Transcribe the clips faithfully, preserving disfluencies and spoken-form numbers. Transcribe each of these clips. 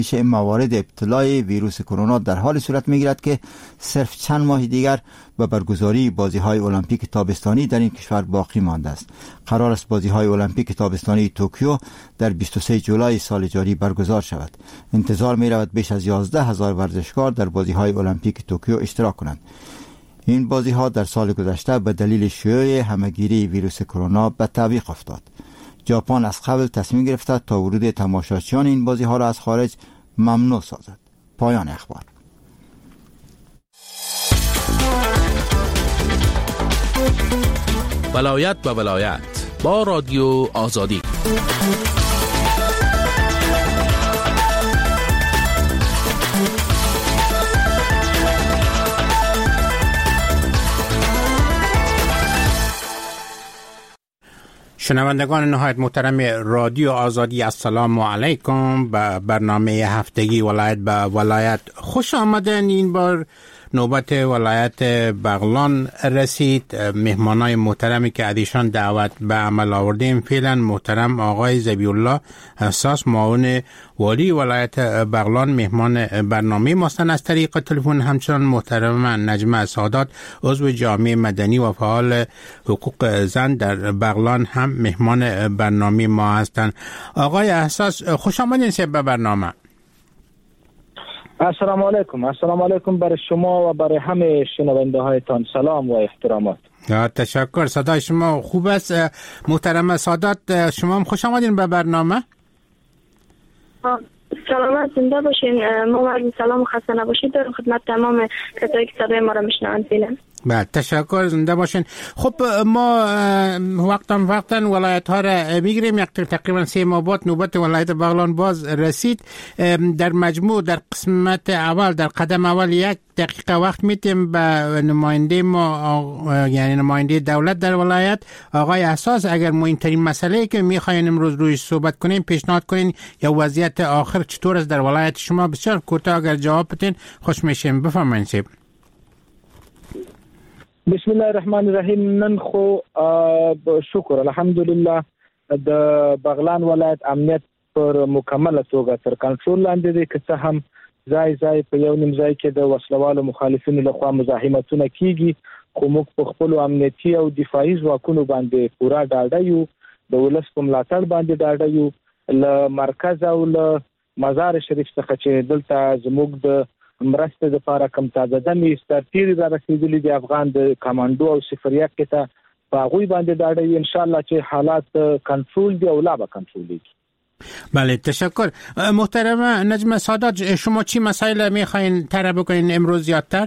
میشه موارد ابتلای ویروس کرونا در حال صورت میگیرد که صرف چند ماه دیگر به برگزاری بازی‌های المپیک تابستانی در این کشور باقی مانده است. قرار است بازی‌های المپیک تابستانی توکیو در بیست و سوم جولای سال جاری برگزار شود. انتظار می‌رود بیش از یازده هزار ورزشکار در بازی‌های المپیک توکیو اشتراک کنند. این بازی‌ها در سال گذشته به دلیل شیوع همه‌گیری ویروس کرونا به تعویق افتاد. ژاپن از قبل تصمیم گرفته تا ورود تماشاچیان این بازی‌ها را از خارج ممنوع سازد. پایان اخبار. ولایت به ولایت با رادیو آزادی. شنوندگان نهایت محترم رادیو آزادی، السلام علیکم. به برنامه هفتگی ولایت به ولایت خوش آمدن. این بار نوبت ولایت بغلان رسید. مهمانای محترمی که ادیشان دعوت به عمل آوردیم فعلا محترم آقای ذبیح الله حساس، معاون والی ولایت بغلان مهمان برنامه ماستن. از طریق تلفن همچنان محترم نجمه سادات، عضو جامعه مدنی و فعال حقوق زن در بغلان هم مهمان برنامه ما هستند. آقای حساس خوش آمدین به برنامه. السلام علیکم. السلام علیکم برای شما و برای همه شنونده هایتان سلام و احترامات. تشکر. صدای شما خوب است محترم سادات. شما هم خوش آمدین به برنامه. سلامت زنده باشین. ما سلام و خسته نباشید دارم خدمت تمام کسایی که صدای ما را میشنوند. فعلا بله تشکر، زنده باشین. خب ما وقتا وقتا ولایت ها را میگیریم. یک تقریبا سه ماه بعد نوبت ولایت بغلان باز رسید. در مجموع در قسمت اول، در قدم اول یک دقیقه وقت میتیم به نماینده ما، یعنی نماینده دولت در ولایت آقای حساس، اگر مهمترین مسئله که میخواین امروز روی صحبت کنیم پیشنهاد کنین یا وضعیت آخر چطور است در ولایت شما. بسیار کوتاه اگر جواب بدین خوش میشیم. بفرمایید. بسم الله الرحمن الرحیم. نن خو شکر الحمدلله د بغلان ولایت امنیت پر مکمله توګه تر کنټرول لاندې دی، که څه هم ځای ځای په یو نیم ځای کې د وسلوالو مخالفینو لخوا مزاحمتونه کیږي، خو موږ په خپل امنیتي او دفاعي ځواکونو باندې پورا ډاډه یو. د ولس په ملاتړ باندې ډاډه یو. له مرکز او له مزار شریف څخه چې دلته زموږ د مرسته د لپاره کم تازه دمي سترتیری را رسیدلی د افغان د کمانډو او صفریه کې ته په غوي باندې داړي ان شاء الله چې حالات کنټرول دی او لا به کنټرول دی. بله تشکر. محترم نجمه سادات، شما چی مسائل میخواین طرح بکنین امروز زیادتر؟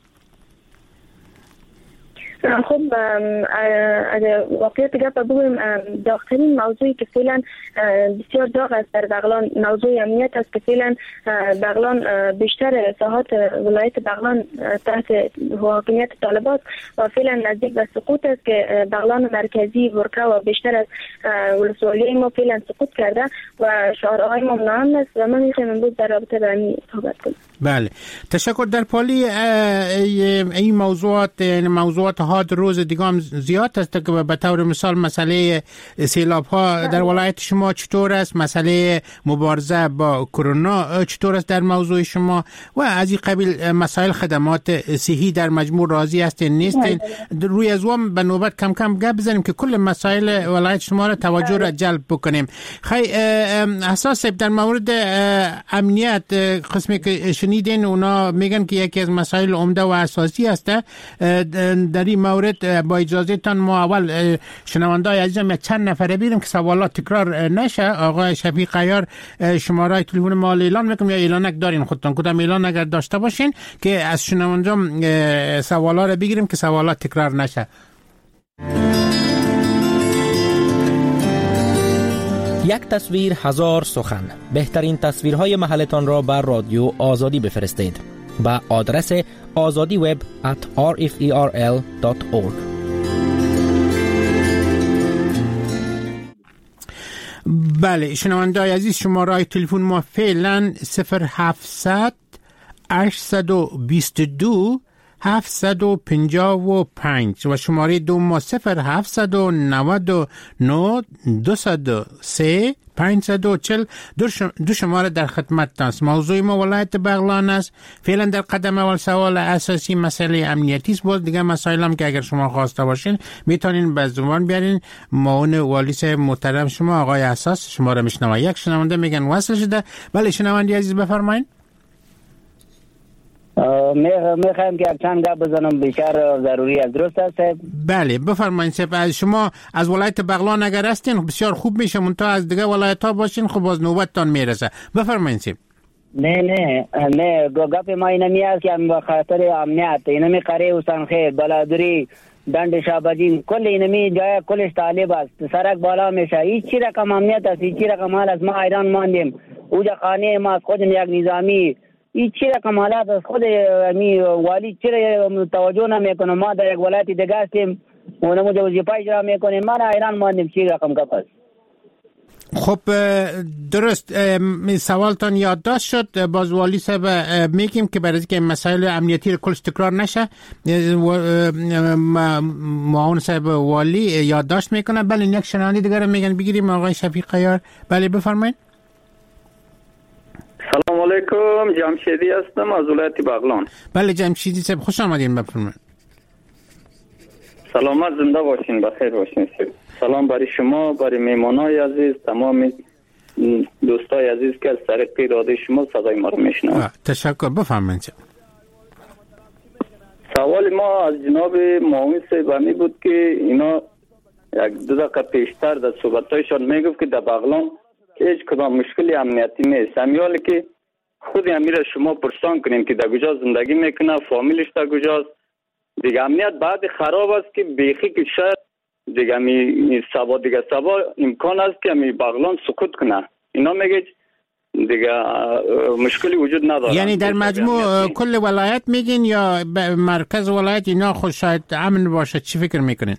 خب واقعیت گپ بگویم داغ‌ترین موضوعی که فعلا بسیار داغ است در بغلان موضوع امنیت است که فعلا بغلان بیشتر ساحات ولایت بغلان تحت حاکمیت طالبان و فعلا نزدیک به سقوط است که بغلان مرکزی ورکا و بیشتر از ولسوالی ما فعلا سقوط کرده و شعارهای ما منعم است و من میخوایم امروز در رابطه با این صحبت کنم. بله تشکر. در پالی این موضوعات موضوعات ها روز دیگه هم زیاد است که به طور مثال مسئله سیلاب ها در ولایت شما چطور است؟ مسئله مبارزه با کرونا چطور است در موضوع شما؟ و از این قبیل مسائل خدمات صحی در مجموع راضی هستین نیستین؟ روی از وام به نوبت کم کم گپ بزنیم که کل مسائل ولایت شما را توجه را جلب بکنیم. خیلی اساس در مورد امنیت قسمی که شنیدین اونا میگن که یکی از مسائل عمده و اساسی است. در این مورد با اجازه تان ما اول شنوندای عزیزم یک چند نفره بیریم که سوالات تکرار نشه. آقای شفیق عیار شماره تلفن ما اعلان میکنم یا اعلانک دارین خودتون کدام اعلان اگر داشته باشین که از شنوندام سوالا رو بگیریم که سوالات تکرار نشه. یک تصویر هزار سخن. بهترین تصویرهای محلتان را بر رادیو آزادی بفرستید با آدرس آزادی وب ات آر اف ای آر ال دات اورگ. بله شنوندای عزیز شماره تلفن ما فعلا صفر هفتصد هشتصد و بیست و دو هفتصد و پنجاه و پنج و شماره دو ما صفر هفتصد و نود و نه دویست و سه پانصد و چهل دو, شم... دو شماره در خدمت است. موضوع ما ولایت بغلان است. فعلا در قدم اول سوال اساسی مسئله امنیتی است. باز دیگه مسائل هم که اگر شما خواسته باشین میتونین به زبان بیارین. معاون والی صاحب محترم شما آقای اساس شما را میشنوه. یک شنونده میگن وصل شده. بله شنونده عزیز بفرمایید. میخوایم که چند گپ بزنم بیشتر ضروری است. درست است صاحب؟ بله بفرمایید صاحب. شما از ولایت بغلان اگر هستین بسیار خوب میشه، منتها از دیگه ولایت ها باشین خب باز نوبتتان میرسه. بفرمایید صاحب. نه نه نه گپ ما این می است که به خاطر امنیت اینمی قره حسین خیر بلادری دند شابجین کل اینمی جای کلش طالب است. سرک بالا میشه. هیچ چی رقم امنیت است، هیچ چی رقم حال است. ما ایران ماندیم اوجا خانه ما خود یک نظامی هیچ چی رقم حالات از خود می والی چرا توجه نمیکنه. ما در یک ولایت دیگه هستیم اونم وظیفه اجرا میکنیم. ما در ایران ماندیم چی رقم گپ است. خب درست سوالتان یادداشت شد. باز والی صاحب میگیم که برای اینکه مسائل امنیتی کلش تکرار نشه معاون صاحب والی یادداشت میکنه. بله یک شنونده دیگه میگن بگیریم آقای شفیق عیار. بله بفرمایید. سلام علیکم، جمشیدی هستم از ولایت بغلان. بله جمشیدی صاحب خوش آمدین. بفرمایید. سلامت زنده باشین، بخیر باشین. سلام برای شما، برای مهمانای عزیز، تمام دوستای عزیز که از طریق رادیو شما صدای ما رو میشنوند. تشکر. بفرمایید. سوال ما از جناب معاون صاحب بود که اینا یک دو دقیقه پیشتر در صحبتایشان میگفت که در بغلان هیچ کدام مشکلی امنیتی نیست. همیالی که خود امیر شما پرسان کنیم که در کجا زندگی میکنه، فامیلش در کجاست. دیگه امنیت بعد خراب است که بیخی که شاید دیگه می سبا دیگه سبا امکان است که می بغلان سقوط کنه. اینا میگه دیگه مشکلی وجود نداره. یعنی در مجموع کل ولایت میگین یا مرکز ولایت اینا خود شاید امن باشه؟ چی فکر میکنین؟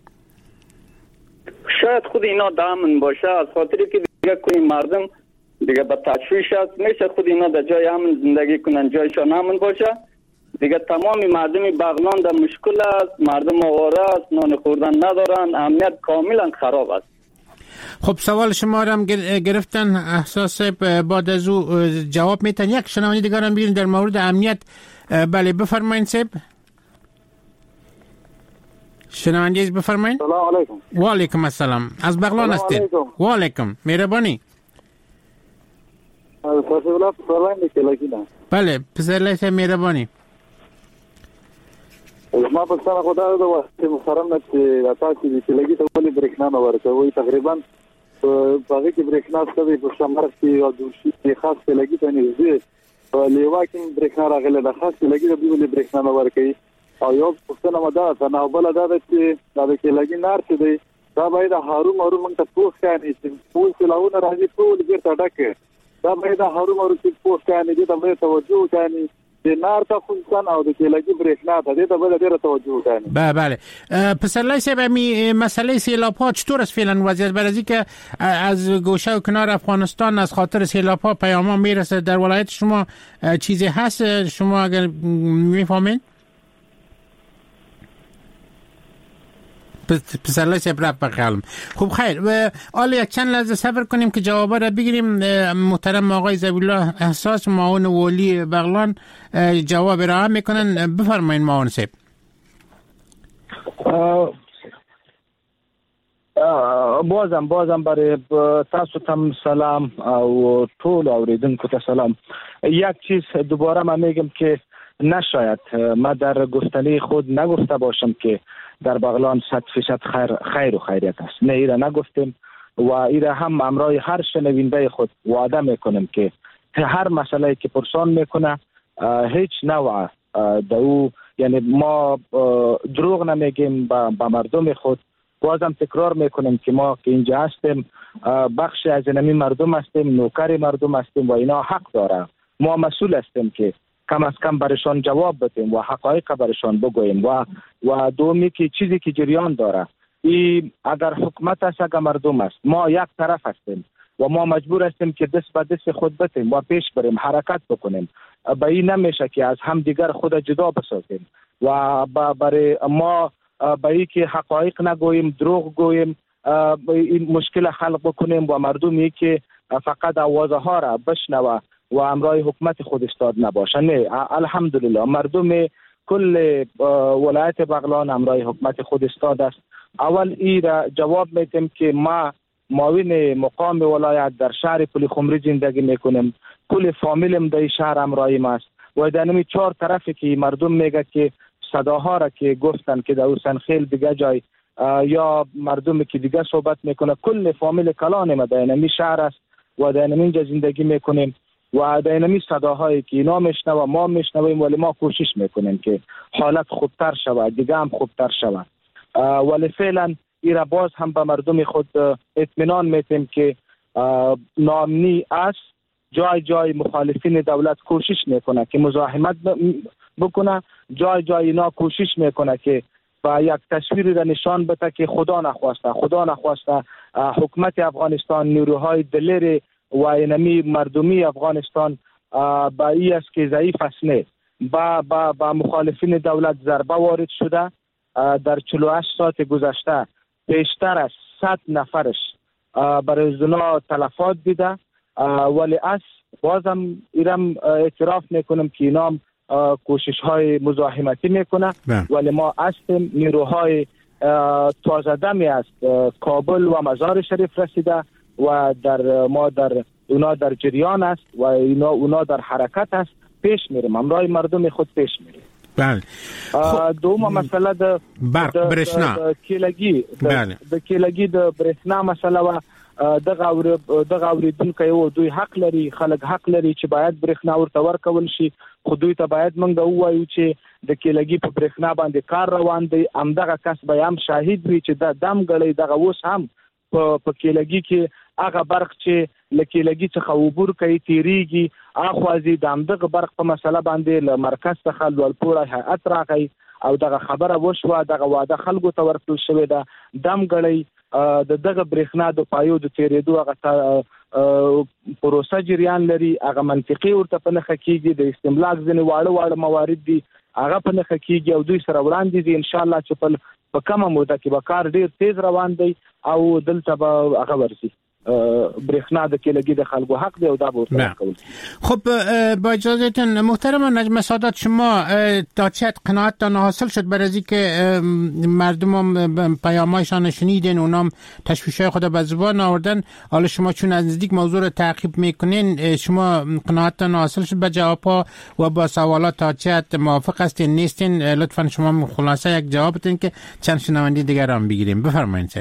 شاید خود اینا امن باشه از خاطری که دیگه کوی مردم دیگه به تشویش است. میشه خود اینا در جای امن زندگی کنن، جایشان امن باشه. دیگه تمامی مردم بغلان در مشکل است، مردم آواره است، نان خوردن ندارن، امنیت کاملا خراب است. خب سوال شما را هم گرفتن احساس بعد از او جواب میتن. یک شنونده دیگر هم بگیریم در مورد امنیت. بله بفرمایید صاحب. شنونده عزیز بفرمایید. سلام علیکم. و علیکم السلام. از بغلان هستید؟ و علیکم. مهربانی. بله پسر لیس مهربانی. ما پاکستان خدا د وخت محترم نه چې تاسو دې لګي ته ولې برېښنا نه ورکوي. تقریبا په هغه کې برېښنا ستاسو په شمار کې او د شي خاص لګي ته نږدې لیوا کې برېښنا راغله د خاص لګي د ولې برېښنا نه ورکوي. او یو پښتنه مده ته نه بل دا چې دا کې لګي نار څه دی دا باید هارو مارو موږ ته پوښ کړي چې ټول سلاونه راځي ټول بیرته ډکه. دا باید هارو مارو چې پوښ کړي دې ته باید توجه کړي. نار تا خصوصا او د کلګي برېښنا ته دې ته بل ډیره توجه وکړي. بله بله پسرلی صاحب می مسئله سیلاب‌ها چطور است فعلا وضعیت؟ برای که از گوشه و کنار افغانستان از خاطر سیلاب‌ها پیاما میرسه در ولایت شما چیزی هست شما اگر میفهمین؟ پسرلی صاحب رفت بخیالم. خوب خیر و حالا یک چند لحظه صبر کنیم که جوابا را بگیریم. محترم آقای ذبیح‌الله احساس معاون والی بغلان جواب را هم میکنن. بفرمایید معاون صاحب. بازم بازم برای تاسو تم سلام او ټول اوریدونکو ته سلام. یک چیز دوباره من میگم که نشاید ما در گفتنی خود نگفته باشم که در بغلان صد فیصد خیر خیر و خیریت است. نه ایره نگفتیم و ایره هم امرای هر شنونده خود وعده میکنیم که هر مسئله که پرسان میکنه هیچ نوع دو یعنی ما دروغ نمیگیم با مردم خود. بازم تکرار میکنیم که ما که اینجا هستیم بخش از اینمی مردم هستیم، نوکر مردم هستیم و اینا حق داره. ما مسئول هستیم که کم از کم برشان جواب بدیم و حقایق برشان بگوییم و و دومی که چیزی که جریان داره ای اگر حکومت است اگر مردم است ما یک طرف هستیم و ما مجبور هستیم که دست به دست خود بتیم و پیش بریم حرکت بکنیم. به این نمیشه که از هم دیگر خود جدا بسازیم و برای ما به این که حقایق نگوییم، دروغ گوییم، این مشکل خلق بکنیم و مردمی که فقط آوازه ها را بشنوه و امرای حکومت خود استاد نباشه. نه، الحمدلله مردم کل ولایت بغلان امرای حکومت خود استاد است. اول ای را جواب میدم که ما معاون مقام ولایت در شهر پل خمری زندگی میکنیم. کل فامیلم در شهر امرایم است و در نمی چهار طرفی که مردم میگه که صداها را که گفتن که در حسینخیل دیگه جای یا مردمی که دیگه صحبت میکنه، کل فامیل کلان ما در نمی شهر است و در نمی اینجا زندگی میکنیم و در نمی صداهایی که اینا میشنوه ما میشنویم، ولی ما کوشش میکنیم که حالت خوبتر شود، دیگه هم خوبتر شود. ولی فعلا ایرا باز هم به مردم خود اطمینان میتیم که ناامنی است. جای جای مخالفین دولت کوشش میکنه که مزاحمت بکنه، جای جای اینا کوشش میکنه که با یک تصویری را نشان بده که خدا نخواسته خدا نخواسته حکومت افغانستان، نیروهای دلیر و اینمی مردمی افغانستان با ای است که ضعیف است. نه، با, با, با مخالفین دولت ضربه وارد شده. در چهل و هشت ساعت گذشته بیشتر از صد نفرش برای زنا تلفات دیده، ولی از بازم ایرم اعتراف میکنم که اینا کوشش های مزاحمتی میکنه، ولی ما هستیم نیروهای تازه دمی است کابل و مزار شریف رسیده و در ما در اونا در جریان است و اینا اونا در حرکت است. پیش میریم، امرای مردم خود پیش میریم. بله. دوم مسئله د برق برشنا کیلگی د کیلگی د برشنا مسئله و دغه اور دغه اوریدونکو یو دوی حق لري، خلک حق لري چې باید برښنا ورته ورکول شي، خو دوی ته باید موږ دا ووایو چې د کیلګي په برښنا باندې کار روان دی. همدغه کس به هم شاهد وي چې د دم غړی دغه اوس هم په په کیلګي کې هغه برق چې لکیلګي څخه عبور کوي تیریږي، اخوازي د همدغه برق په مسله باندې له مرکز څخه لوړپوړی هیئت راغی او دغه خبره وشوه، دغه واده خلکو ته ورکړل شوې ده. دم غړی د دغه برېښنا د پایو د تیرېدو هغه پروسه جریان لري، هغه منطقي ورته په نښه کېږي. د استملاک ځینې واړه واړه موارد دي هغه په نښه کېږي او دوی سره وړاندې دي. انشاءالله چې په کمه موده کې به کار ډېر تیز روان دی او دلته به هغه ورسي. برېښنا د کیلګي د خلکو حق دی او دا به ورته کول. خب با اجازهتون محترم نجمه سادات، شما تا چه قناعتتان حاصل شد بر از اینکه مردم پیامایشان شنیدین، اونام تشویش‌های خود به زبان آوردن، حالا شما چون از نزدیک موضوع رو تعقیب میکنین، شما قناعتتان حاصل شد به جوابها و با سوالات تا چه موافق هستین نیستین؟ لطفا شما خلاصه یک جواب بدین که چند شنونده دیگر هم بگیریم. بفرمایید.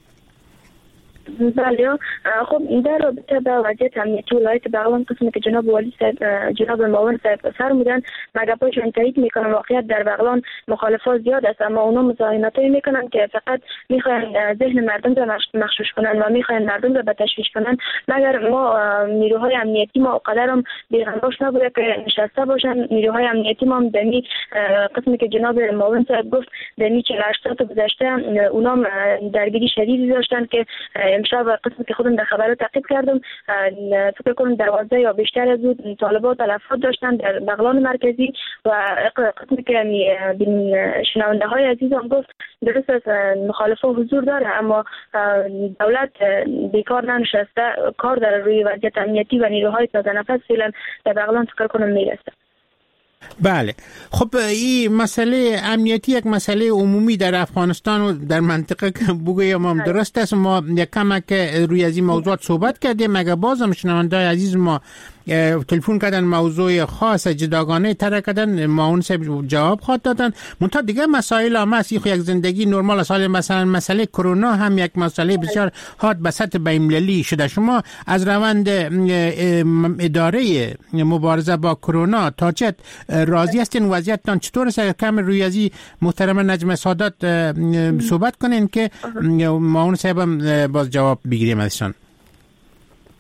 بله، خب در رابطه با وضعیت امنیتی ولایت بغلان قسمی که جناب والی صاحب جناب معاون صاحب فرمودن مگاپاشون تایید میکنن. واقعیت در بغلان مخالفات زیاد است، اما اونا مزاحمتایی میکنن که فقط میخواین ذهن مردم رو مغشوش کنن و میخواین مردم رو به تشویش کنن. مگر ما نیروهای امنیتی ما قدرم بی‌غم‌باش نبوده که نشسته باشن. نیروهای امنیتی ما هم دمی قسمی که جناب معاون صاحب گفت دمی چهل و هشت ساعت گذشته اونا درگیری شدیدی داشتن که امشب قسمی که خودم در خبر تعقیب کردم فکر کنم دوازده یا بیشتر از اون طالبات تلفات داشتن در بغلان مرکزی و قسمی که شنونده های عزیزم گفت درست است مخالفه حضور داره، اما دولت بیکار ننشسته، کار در روی وضعیت امنیتی و نیروهای تازه نفس فعلا در بغلان فکر کنم میرسه. بله، خب این مسئله امنیتی یک مسئله عمومی در افغانستان و در منطقه که بگویم هم درست است. ما یک کمک روی از این موضوعات صحبت کردیم، مگه بازم شنونده‌های عزیز ما تلفن کردن موضوع خاص جداگانه تر کردن، ما اون سب جواب خواهد دادن. منتها دیگه مسائل هم هست، یک زندگی نرمال است. مثلا مسئله کرونا هم یک مسئله بسیار حاد به سطح بین‌المللی شده. شما از روند اداره مبارزه با کرونا تا چه راضی هستین؟ وضعیتتان چطور است؟ کم روی ازی محترم نجمه سادات صحبت کنین که ما اون سب باز جواب بگیریم ازشان.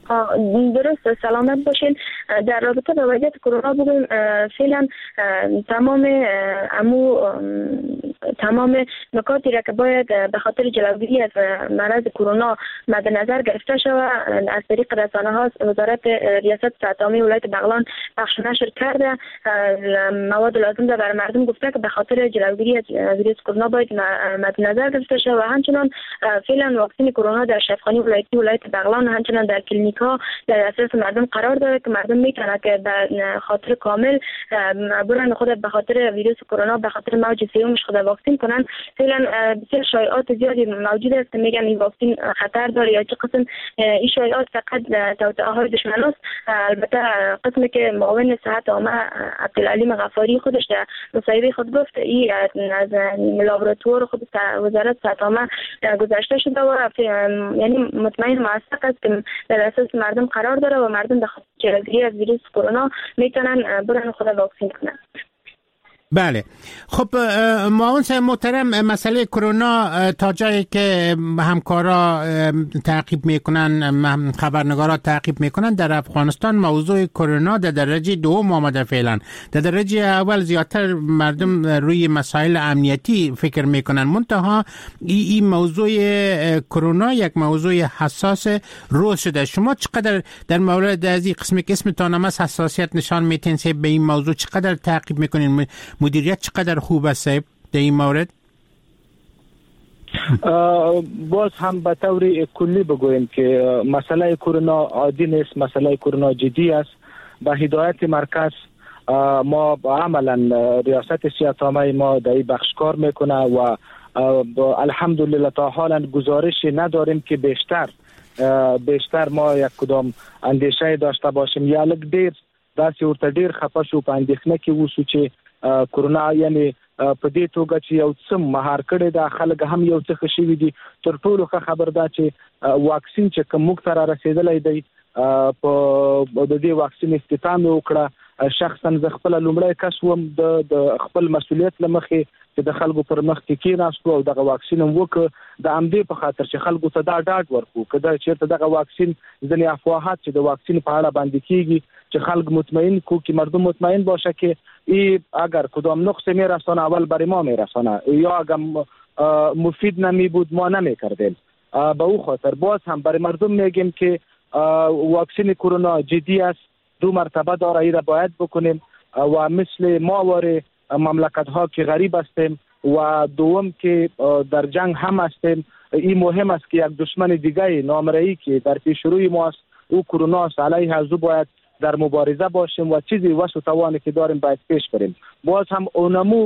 درست، سلامت باشین. در رابطه با وضعیت کرونا بگویم فعلا تمام امو تمام نکاتی را که باید به خاطر جلوگیری از مرض کرونا مد نظر گرفته شود از طریق رسانه ها وزارت ریاست صحت عامه ولایت بغلان پخش نشر کرده. مواد لازم را بر مردم گفته که به خاطر جلوگیری از ویروس کرونا باید مد نظر گرفته شود و همچنان فعلا واکسن کرونا در شفاخانه ولایتی ولایت بغلان همچنان در کلینیک ها در اساس مردم قرار داره که مردم میتونه که به خاطر کامل برن خود به خاطر ویروس کرونا به خاطر موج سومش خود واکسن کنن. فعلا بسیار شایعات زیادی موجود است، میگن این واکسن خطر داره یا چه قسم. این شایعات فقط توطئه های دشمن است. البته قسمی که معاون صحت عامه عبدالعلیم غفاری خودش در مصاحبه خود گفت این از لابراتوار خود وزارت صحت عامه گذشته شده و یعنی مطمئن موثق است که در اساس مردم قرار داره و مردم به خاطر جلوگیری از ویروس کرونا میتونن برن خود واکسن کنن. بله خب معاون صاحب محترم، مسئله کرونا تا جایی که همکارا تعقیب میکنن، خبرنگارا تعقیب میکنن، در افغانستان موضوع کرونا در درجه دوم آمده فعلا. در درجه اول زیادتر مردم روی مسائل امنیتی فکر میکنن، منتها این ای موضوع کرونا یک موضوع حساس روز شده. شما چقدر در مورد از این قسمی که اسمتان هم حساسیت نشان میتین به این موضوع چقدر تعقیب میکنین؟ مدیریت چقدر خوب است در این مورد؟ باز هم به طور کلی بگویم که مسئله کرونا عادی نیست، مسئله کرونا جدی است. با هدایت مرکز ما عملا ریاست صحت عامه ما در این بخش کار میکنه و الحمدلله تا حالا گزارشی نداریم که بیشتر بیشتر ما یک کدام اندیشه داشته باشیم یا لږ ډیر داسې ورته ډیر خفه شو په اندېښنه کې وسو چې کرونا یعنی په دې توګه چې یو څه مهار کړی دا خلک هم یو څه شوي دي. تر ټولو ښه خبر دا چې واکسین چې کوم موږ ته را رسېدلی دی په د دې واکسین اختتام وکړه. شخصا زه خپل لومړی کس وم د خپل مسؤلیت لمخې چې د خلکو پر مخ کې کېناستو او دغه واکسین هم وکړ د همدې په خاطر چې خلکو ته دا ډاډ ورکړو که دا چېرته دغه واکسین ځینې افواهات چې د واکسین په اړه باندې کېږي چې خلک مطمئن کو که مردم مطمئن باشه که ای اگر کدام نقص میرسانه اول برای ما میرسانه یا اگر مفید نمی بود ما نمی کردیم. به او خاطر باز هم برای مردم میگیم که واکسین کرونا جدی است، دو مرتبه داره، ای را باید بکنیم و مثل ما واره مملکت ها که غریب هستیم و دوم که در جنگ هم هستیم. این مهم است که یک دشمن دیگه نامرئی که در پیش روی ما است او کرونا است، علیه از او باید در مبارزه باشیم و چیزی وسط و توانی که داریم باید پیش بریم. باز هم اونمو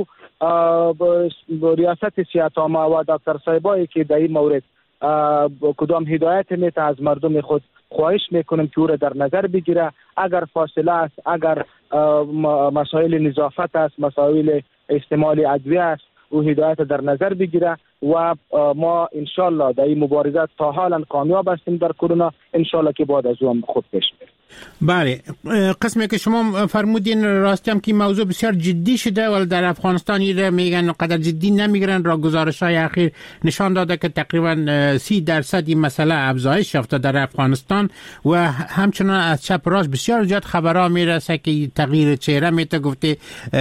ریاست صحت عامه و دکتر صاحبایی که در این مورد کدام هدایت میته از مردم خود خواهش میکنم که او را در نظر بگیره. اگر فاصله است، اگر مسائل نظافت است، مسائل استعمال ادویه است، او هدایت در نظر بگیره و ما انشالله در این مبارزه تا حالا کامیاب هستیم در کرونا، انشالله که بعد از او هم خوب پیش بریم. بله، قسمی که شما فرمودین راستی هم که موضوع بسیار جدی شده ولی در افغانستان ایره میگن قدر جدی نمیگیرن. را گزارش های اخیر نشان داده که تقریبا سی درصد این مسئله افزایش یافته در افغانستان و همچنان از چپ راست بسیار زیاد خبرها میرسه که تغییر چهره میته گفته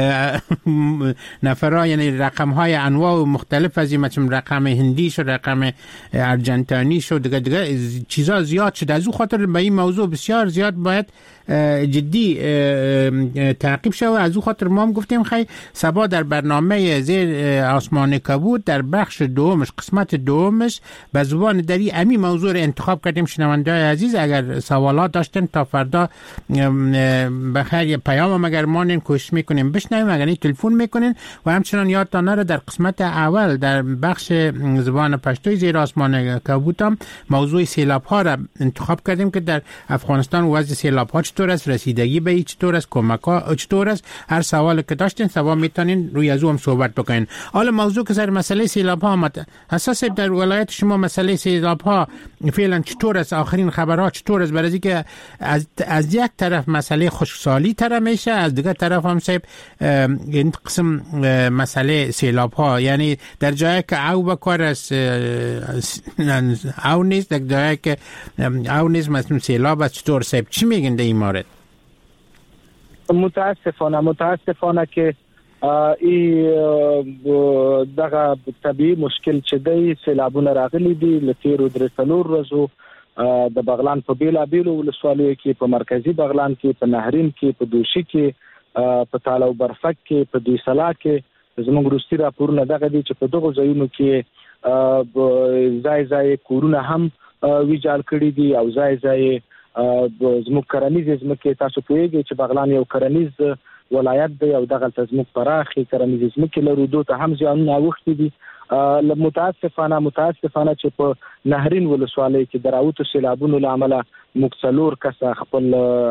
نفرها، یعنی رقم های انواع و مختلف از این، مثل رقم هندی شد، رقم ارجنتینی شد، دیگه دیگه چیزا زیاد شده. از اون خاطر به این موضوع بسیار زیاد باید جدی تعقیب شد. از اون خاطر ما هم گفتیم خیلی صبا در برنامه زیر آسمان کبود در بخش دومش، قسمت دومش، به زبان دری امی موضوع رو انتخاب کردیم. شنونده‌های عزیز اگر سوالات داشتن تا فردا بخیر یه پیام اگر مانین کوشش میکنیم بشنویم، اگر این تلفن میکنین. و همچنان یادتان نره در قسمت اول در بخش زبان پشتوی زیر آسمان کبود هم موضوع سیلاب ها را انتخاب کردیم که در افغانستان وضع سیلاب ها چطور چطور است، رسیدگی به چطور است، کمک ها چطور است. هر سوال که داشتین سوا میتونین روی از هم صحبت بکنین. حالا موضوع که سر مسئله سیلاب ها آمد، اساس در ولایت شما مسئله سیلاب ها فعلا چطور است؟ آخرین خبرها چطور است؟ برای که از از یک طرف مسئله خشکسالی تر میشه، از دیگر طرف هم صاحب این قسم مسئله سیلاب ها، یعنی در جایی که او بکار است او نیست، در جایی که او نیست مثلا سیلاب است. چطور صاحب چی میگن در این مورد؟ متاسفانه متاسفانه که ای دغه طبيعي مشکل چې دی سیلابونه راغلي دي لته رو در څلور ورځو د بغلان په بیلا بیلو ولسوالیو کې په مرکزی بغلان کې په نهرین کې په دوشي کې په تالو برفک کې په دوی سلا کې زموږ روسي راپورونه دغه دي چې په دغه ځایونو کې ځای ځای کورونه هم ویجاړ کړي دي او ځای ځای زموږ کرنیز ځمکې تاسو پوهیږئ چې بغلان یو کرنیز ولایت دی او دغه زموږ پراخي کرنیز ځمکې لرو دوه ته هم ځانونه اوختي دي. متاسفانه متاسفانه چې په نهرین ولسوالۍ کې دراوتو سیلابونو لامل مکسلور کس خپل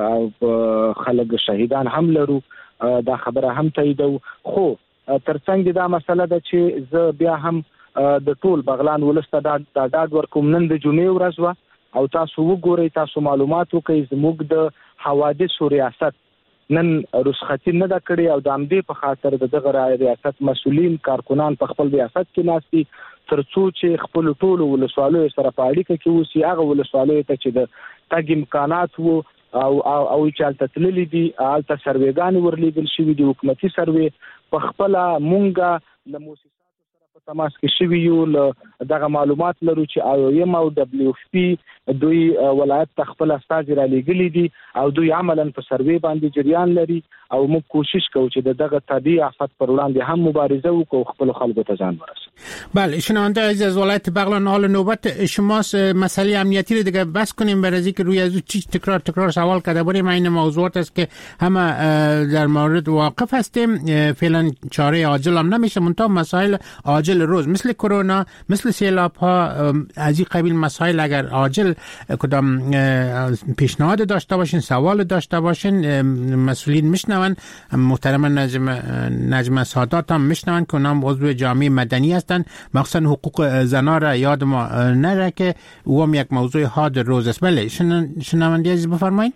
خلک شهیدان هم لرو، دا خبره هم تاییدو. خو ترڅنګ دا مسله ده چې زه بیا هم د ټول بغلان ولسته دا ډاډ ورکوم نن د جمعې ورځ وه او تاسو وګورئ، تاسو معلومات وکړئ، زموږ د حوادثو ریاست نن رخصتي نه دا کړی او د امدې په خاطر دغه ریاست مسؤلین کارکونان په خپل ریاست کې ناشتي ترڅو چې خپل ټول ولسوالیو سره په اړیکه کې اوسي، هغه ولسوالیو ته چې د تګ امکانات وو او او چې الته تللي دي الته سروېګان ورلیدل شوي دي، حکومتي سروې په خپل مونږه له موسساتو سره په تماس کې شوي یو دغه معلومات لرو چې آی او ایم او دبلیو اف پی دوی ولایت ته خپل استازي را لېږلي دي او دوی عملاً په سروې باندې جریان لري او موږ کوشش کوو چې دغه طبیعي آفت پر وړاندې هم مبارزه وکړو، خپل خلکو ته ځان ورسوو. بله شنونده عزیز از ولایت بغلان، حال نوبت شماست. مسئله امنیتی رو دیگه بس کنیم برای که روی از چی تکرار تکرار سوال کرده بودیم. این موضوعات است که همه در مورد واقف هستیم. فعلا چاره عاجل هم نمیشه، منتها مسائل عاجل روز مثل کرونا، مثل سیلاب ها، از این قبیل مسائل اگر عاجل کدام پیشنهاد داشته باشین، سوال داشته باشین، مسئولین میشنون. محترم نجم نجم سادات هم میشنون که اونم عضو جامعه مدنی هستن، مخصوصا حقوق زنا را یاد ما نره که او هم یک موضوع حاد روز است. بله شنونده عزیز بفرمایید.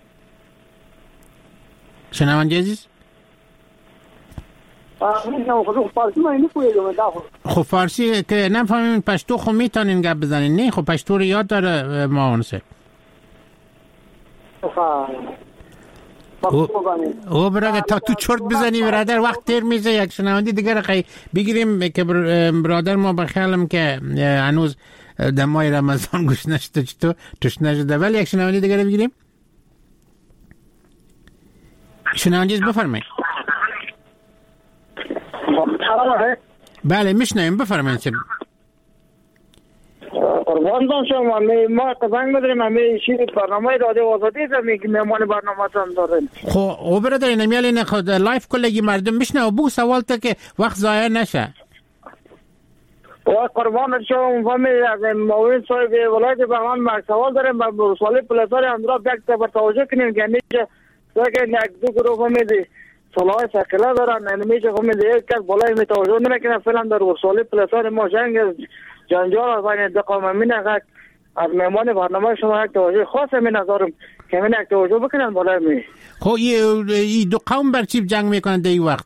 شنونده عزیز خب فارسی که نفهمین پشتو خب میتونین گپ بزنین. نه خب پشتو رو یاد داره ما اونسه او برای تا تو چرت بزنی برادر وقت تیر میزه. یک شنونده دیگر خیلی بگیریم که برادر ما بخیالم که هنوز دمای رمضان گوش نشده چطور توش نشده، ولی یک شنونده دیگر بگیریم. شنونده بفرمایید. بله میشنویم بفرمایید. قربان شما ما قزنگ بدریم همه چیز برنامه رادیو آزادی زمین که مهمان برنامه تان داریم. خب او برادر نمیالی نخود لایف کلگی مردم میشنه بو سوال تا که وقت ضایع نشه. و قربان شما فهمی از معاون صاحب ولایت بغلان ما سوال داریم با سوال پلاتار اندرا یک تا توجه کنیم که نیچه که یک دو گروه فهمیدی صلاح ساکله دارن نمیشه فهمیدی یک کس بالای می توجه نمیکنه فعلا در سوال پلاتار ما جنگ جنجال از بین دو قوم من از مهمان برنامه شما یک توجه خاص من نظرم که من یک توجه بکنن بالای می. خب این دو قوم بر چی جنگ میکنن در این وقت؟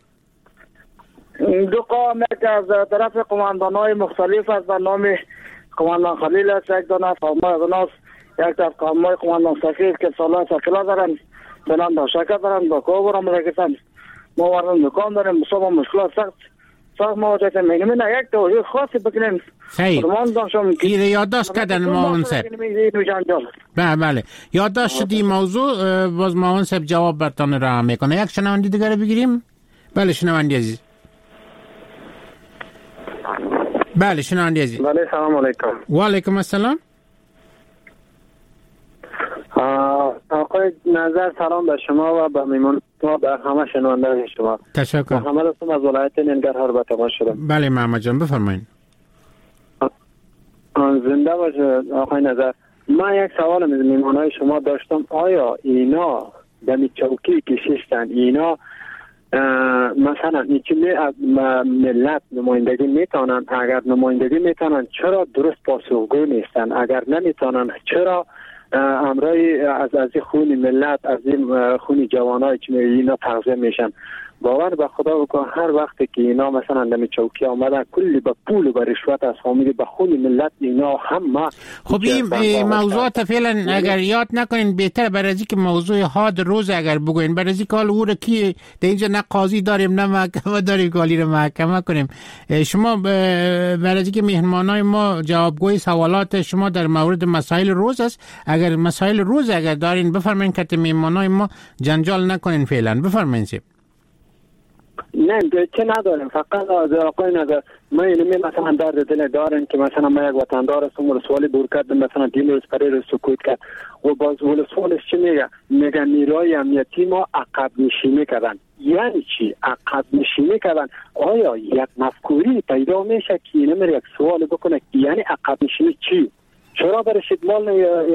دو قوم یک از طرف قماندانهای مختلف از نام قماندان خلیل است، یک دانه فرمای غناس، یک از قومهای قماندان سفیر که صلاح ساکله دارن فلان دا شرکت دارن با کوبر هم رکتن ما وردن دکان داریم بسابا مشکلات سخت سخت مواجهت میگم این یک توجه خاصی بکنیم. خیلی این یادداشت کردن معاون صاحب. بله بله یادداشت شدی موضوع باز معاون صاحب جواب برتان را میکنه. یک شنونده دیگر بگیریم. بله شنونده عزیز. بله شنونده عزیز. بله سلام علیکم. و علیکم السلام. آقای نظر سلام به شما و به میمون و به همه شنوندگان شما. تشکر. محمد هستم از ولایت ننگرهار به تماس شدم. بله محمد جان بفرمایید. زنده باشه آقای نظر. من یک سوال از میمانای شما داشتم. آیا اینا دمی چوکی که ششتن اینا مثلا اینکه ملت نمایندگی میتونن؟ اگر نمایندگی میتونن چرا درست پاسخگو نیستن؟ اگر نمیتونن چرا امرای از از خون ملت، از این خون جوانای که اینا تغذیه میشن؟ باور به خدا بکن هر وقتی که اینا مثلا دمی چوکی آمدن کلی به پول و به رشوت از فامیلی به خون ملت اینا همه. خب این موضوعات فعلا اگر یاد نکنین بهتر برای از که موضوع حاد روز اگر بگوین برای از که حال او را کی در اینجا نه قاضی داریم نه محکمه داریم که حالی را محکمه کنیم. شما برای از که مهمانای ما جوابگوی سوالات شما در مورد مسائل روز است. اگر مسائل روز اگر دارین بفرمایین که مهمانای ما جنجال نکنین. فعلا بفرمایین. نه چه نداریم، فقط از آقای نظر ما اینمی مثلا درد دل دارن که مثلا ما یک وطندار هستم و سوالی دور کردم مثلا دیم روز پره سکوت کرد و باز ول سوالش چی میگه؟ میگه نیروی امنیتی ما عقب نشینی کردن. یعنی چی عقب نشینی کردن؟ آیا یک مفکوری پیدا میشه که اینمی یک سوال بکنه یعنی عقب نشینی چی؟ چرا برش مال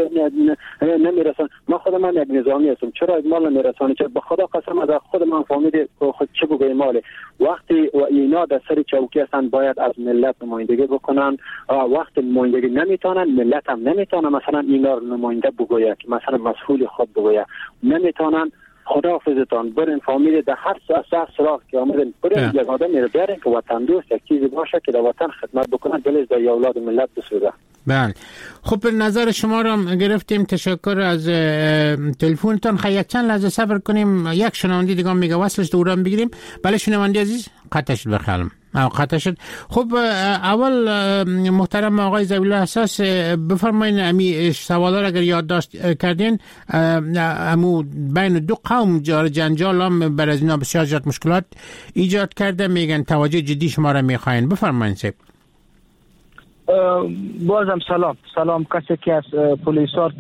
نمیرسان؟ ما خود من یک نظامی هستم، چرا مال نمیرسانی؟ چرا به خدا قسم از خود من فهمید خود چه بگوی ماله. وقتی و اینا در سر چوکی هستن باید از ملت نمایندگی بکنن. وقتی نمایندگی نمیتونن ملت هم نمیتونن مثلا اینا رو نماینده بگوید که مثلا مسئول خود بگوید. نمیتونن خداحافظتان برین فامیل در هر ساعت سراغ که آمدن برین یک آدم رو بیارین که وطن دوست یک چیزی باشه که در وطن خدمت بکنن دلش در اولاد ملت بسوزه. بله خب نظر شما را گرفتیم. تشکر از تلفنتان. خیلی چند لحظه صبر کنیم یک شنونده دیگه میگه وصلش دوران بگیریم. بله شنونده عزیز قطع شد بخیالم قطع شد. خب اول محترم آقای ضبی‌الله حساس بفرمایین امی سوالا را اگر یادداشت کردین امو بین دو قوم جار جنجال هم بر از اینا بسیار زیاد مشکلات ایجاد کرده میگن توجه جدی شما را میخواین. بفرمایین سیب. بازم سلام سلام کسی که از پلیسار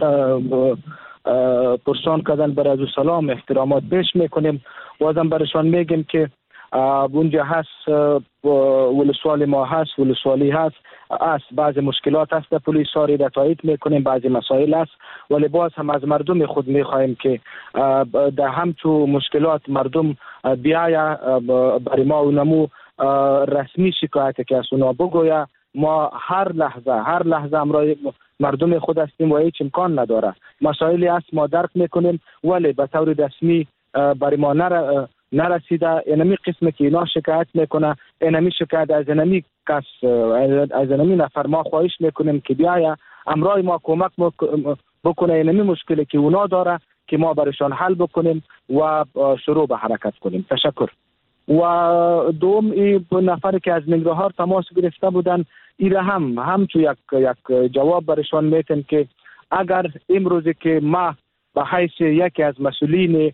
پرسان کردن برای از سلام احترامات پیش میکنیم. بازم برشان میگیم که اونجا هست ولسوالی ما هست ولسوالی هست است بعضی مشکلات هست پلیساری را تایید میکنیم بعضی مسائل هست ولی باز هم از مردم خود میخواهیم که در همچو مشکلات مردم بیایا برای ما اونمو رسمی شکایت که از اونا بگویا. ما هر لحظه هر لحظه امرای مردم خود هستیم و هیچ امکان نداره. مسائلی هست ما درک میکنیم ولی به طور رسمی برای ما نر... نرسیده. اینمی قسم که اینا شکایت میکنه اینمی شکایت از اینمی کس از اینمی نفر ما خواهش میکنیم که بیایا امرای ما کمک بکنه اینمی مشکلی که اونا داره که ما برایشان حل بکنیم و شروع به حرکت کنیم. تشکر. و دوم ای نفر که از ننگرهار تماس گرفته بودن ایره هم همچون یک یک جواب برشان میتن که اگر امروزی که ما به حیث یکی از مسئولین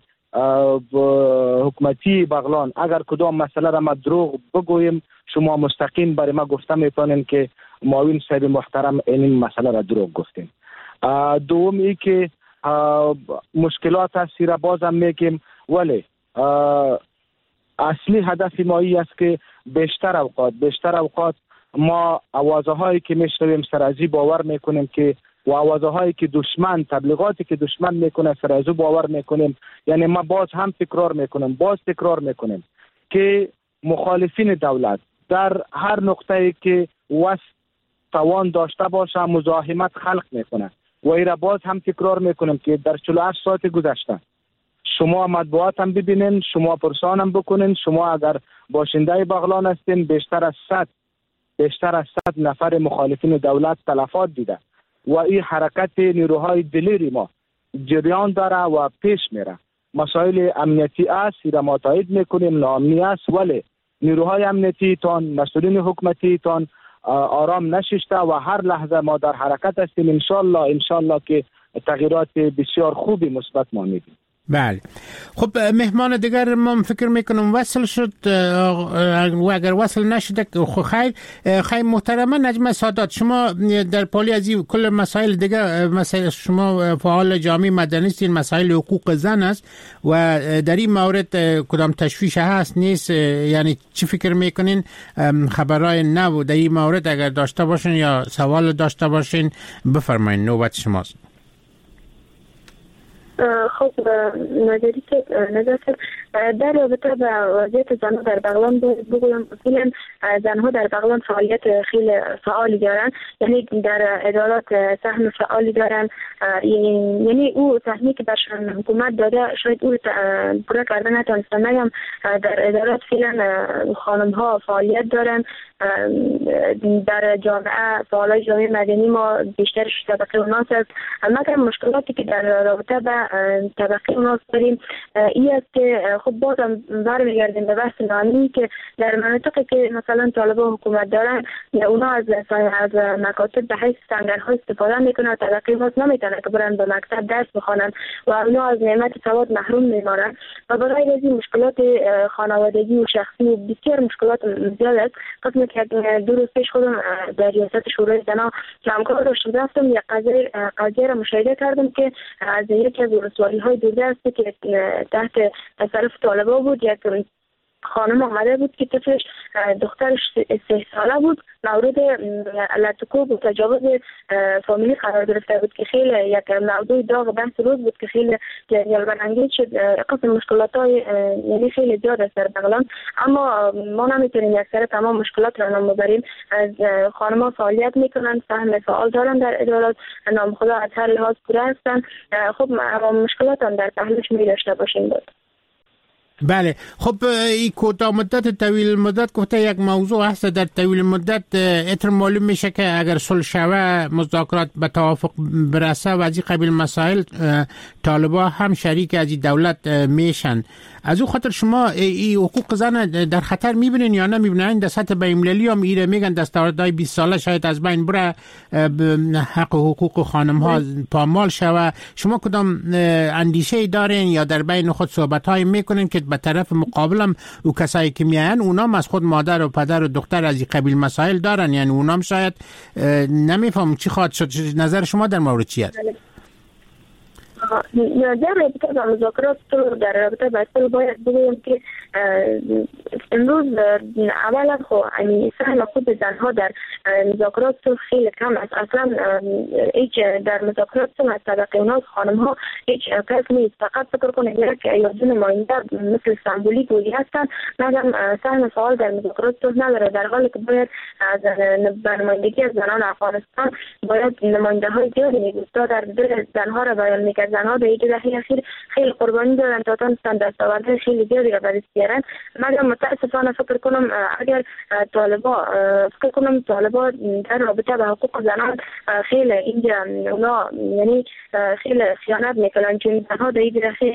حکومتی بغلان اگر کدام مسئله را ما دروغ بگوییم شما مستقیم برای ما گفته میتونین که معاون صاحب محترم این مسئله را دروغ گفتیم. دوم ای که مشکلات هست را بازم میگیم ولی اصلی هدف ما ای است که بیشتر اوقات بیشتر اوقات ما آوازه هایی که میشنویم سرازی باور میکنیم که و آوازه هایی که دشمن تبلیغاتی که دشمن میکنه سرازی باور میکنیم. یعنی ما باز هم تکرار میکنیم باز تکرار میکنیم که مخالفین دولت در هر نقطه‌ای که وس توان داشته باشه مزاحمت خلق میکنه و ایرا باز هم تکرار میکنیم که در چهل و هشت ساعت گذشته شما مطبوعات هم ببینین شما پرسان هم بکنین. شما اگر باشنده بغلان هستین بیشتر از صد بیشتر از صد نفر مخالفین دولت تلفات دیده و این حرکت نیروهای دلیری ما جریان داره و پیش میره. مسائل امنیتی است ایرا ما تایید میکنیم ناامنی است ولی نیروهای امنیتی تان مسئولین حکومتی تان آرام نشسته و هر لحظه ما در حرکت هستیم. انشالله انشالله که تغییرات بسیار خوبی مثبت ما میبینیم. بله. خب مهمان دیگر ما فکر میکنم وصل شد و اگر وصل نشده خب خیر. خیر محترمه نجمه سادات، شما در پالی از این کل مسائل دیگر، مسائل شما فعال جامعه مدنی هستین، مسائل حقوق زن است و در این مورد کدام تشویش هست نیست؟ یعنی چی فکر میکنین خبرهای نو در این مورد اگر داشته باشین یا سوال داشته باشین بفرمایین، نوبت شماست. خب نظری که نظر در رابطه با وضعیت زنها در بغلان بگویم، اصولا زنها در بغلان فعالیت خیلی فعالی دارن، یعنی در ادارات سهم فعالی دارن، یعنی او سهمی که برشان حکومت داده شاید او پورا کردن نتونستن. نگم در ادارات فعلا خانم ها فعالیت دارن، در جامعه فعالای جامعه مدنی ما بیشترش طبقه اوناس است. مگر مشکلاتی که در رابطه با طبقه اوناس داریم این است که خب بازم برمیگردیم به بحث نانی که در مناطقی که مثلا طالبان حکومت دارن اونا از از مکاتب به حیث سنگرها استفاده میکنن، طبقه اوناس نمیتونه که برن به مکتب درس بخونن و اونا از نعمت سواد محروم میمانن و بغیر از این مشکلات خانوادگی و شخصی و بسیار مشکلات زیاد است. قسم که دو روز پیش خودم در ریاست شورای زنان همکار داشتم، رفتم یک قضیه قضیه را مشاهده کردم که از یکی از ولسوالی های دوردست که تحت تصرف طالبان بود، یک خانم آمده بود که طفلش دخترش سه ساله بود مورد لطکوب و تجاوز فامیلی قرار گرفته بود که خیلی یک موضوع داغ بحث روز بود که خیلی جدل برانگیز شد. قسم مشکلات های یعنی خیلی زیاد است در بغلان، اما ما نمیتونیم یک سر تمام مشکلات را نام ببریم. از خانم ها فعالیت میکنن، سهم فعال دارن در ادارات، نام خدا از هر لحاظ پوره هستن. خب اما مشکلات هم در پهلوش می داشته باشیم بود. بله. خب این کوتاه مدت طویل مدت گفته یک موضوع هست. در طویل مدت اتر معلوم میشه که اگر صلح شوه، مذاکرات به توافق برسه و از این قبیل مسائل، طالبان هم شریک از این دولت میشن. از او خاطر شما این حقوق زن در خطر میبینین یا نمیبینین؟ در سطح بین‌المللی هم ایره میگن دستاوردهای بیست ساله شاید از بین بره، حق و حقوق خانم ها پامال شوه. شما کدام اندیشه دارین یا در بین خود صحبت های میکنین که به طرف مقابلم او کسایی که میان اونام از خود مادر و پدر و دختر از این قبیل مسائل دارن، یعنی اونام شاید نمیفهم چی خواهد شد؟ نظر شما در مورد چی است؟ در رابطه با مذاکرات در رابطه با اصل باید بگویم که امروز اولا خب سهم خود زنها در مذاکرات خیلی کم است. اصلا هیچ در مذاکرات از طبقه اوناس خانم ها هیچ کس نیست. فقط فکر کنید یک ایادون نماینده مثل سمبولی گویی هستن، مگر سهم فعال در مذاکرات نداره، در حالی که باید از نمایندگی از زنان افغانستان باید نماینده های زیادی میگوستا در دل زنها را بیان میکرد. زنها در یک دهه اخیر خیلی قربانی دارن تا تونستن دستاوردهای خیلی زیادی را به دست بیارن. مگر متاسفانه فکر کنم اگر طالبان فکر کنم طالبان در رابطه با حقوق زنان خیلی اینجا اونا یعنی خیلی خیانت میکنن، چون زنها در یک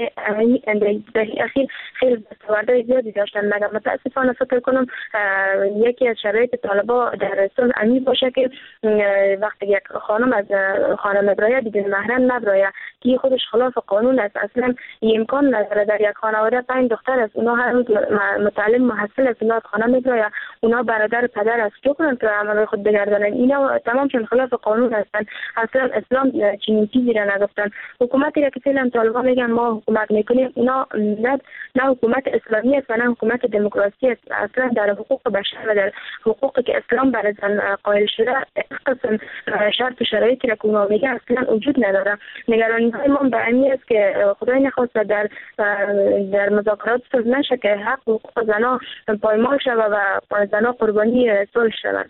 دهه اخیر خیلی دستاوردهای زیادی داشتن. مگر متاسفانه فکر کنم یکی از شرایط طالبان در صلح امید باشه که وقتی یک خانم از خانم برای بدون محرم نبرایه که خودش خلاف قانون است. اصلا امکان نداره در یک خانواده پنج دختر است، اونا هر روز متعلم محصل است، اونا از خانه میبرایه، اونا برادر پدر است، چه کنن که عمل خود بگردانن؟ اینا تمامشون خلاف قانون هستند. اصلا اسلام چنین چیزی را نگفتن. حکومتی را که فعلا طالبان میگن ما حکومت میکنیم، اونا نه نه حکومت اسلامی است و نه حکومت دموکراسی است. اصلا در حقوق بشر و در حقوقی که اسلام برای زن قائل شده قسم شرط و شرایطی را که اونا میگه اصلا وجود نداره. نگرانی های ما به این است که خدای نخواسته در در مذاکرات صلح نشه که حق و حقوق زنها پایمال شود و زنها قربانی صلح شوند.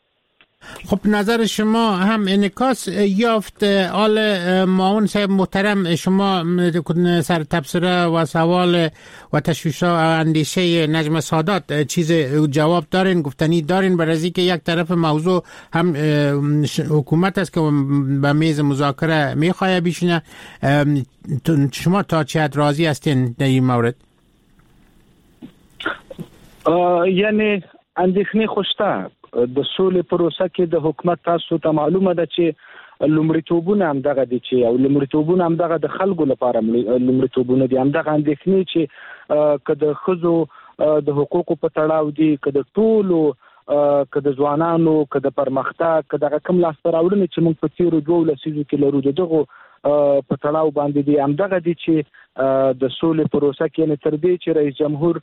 خب نظر شما هم انعکاس یافت. آل معاون صاحب محترم، شما سر تبصره و سوال و تشویش و اندیشه نجمه سادات چیز جواب دارین، گفتنی دارین برای اینکه یک طرف موضوع هم حکومت است که به میز مذاکره میخواه بیشونه، شما تا چه حد راضی هستین در این مورد؟ یعنی اندېښنې خوشته د سولې پروسه کې د حکومت تاسو ته معلومه ده چې لومړیتوبونه هم دغه دي چې او لومړیتوبونه هم دغه د خلکو لپاره لومړیتوبونه دي، هم دغه اندېښنې چې که د ښځو د حقوقو په تړاو دي، که د ټولو که د ځوانانو، که د پرمختګ، که دغه کوم لاسته راوړنې چې موږ په تېرو دوو لسیزو کې لرو د دغو په تړاو باندې دي، همدغه دي چې د سولې پروسه کې یعنې تر دې چې رئیس جمهور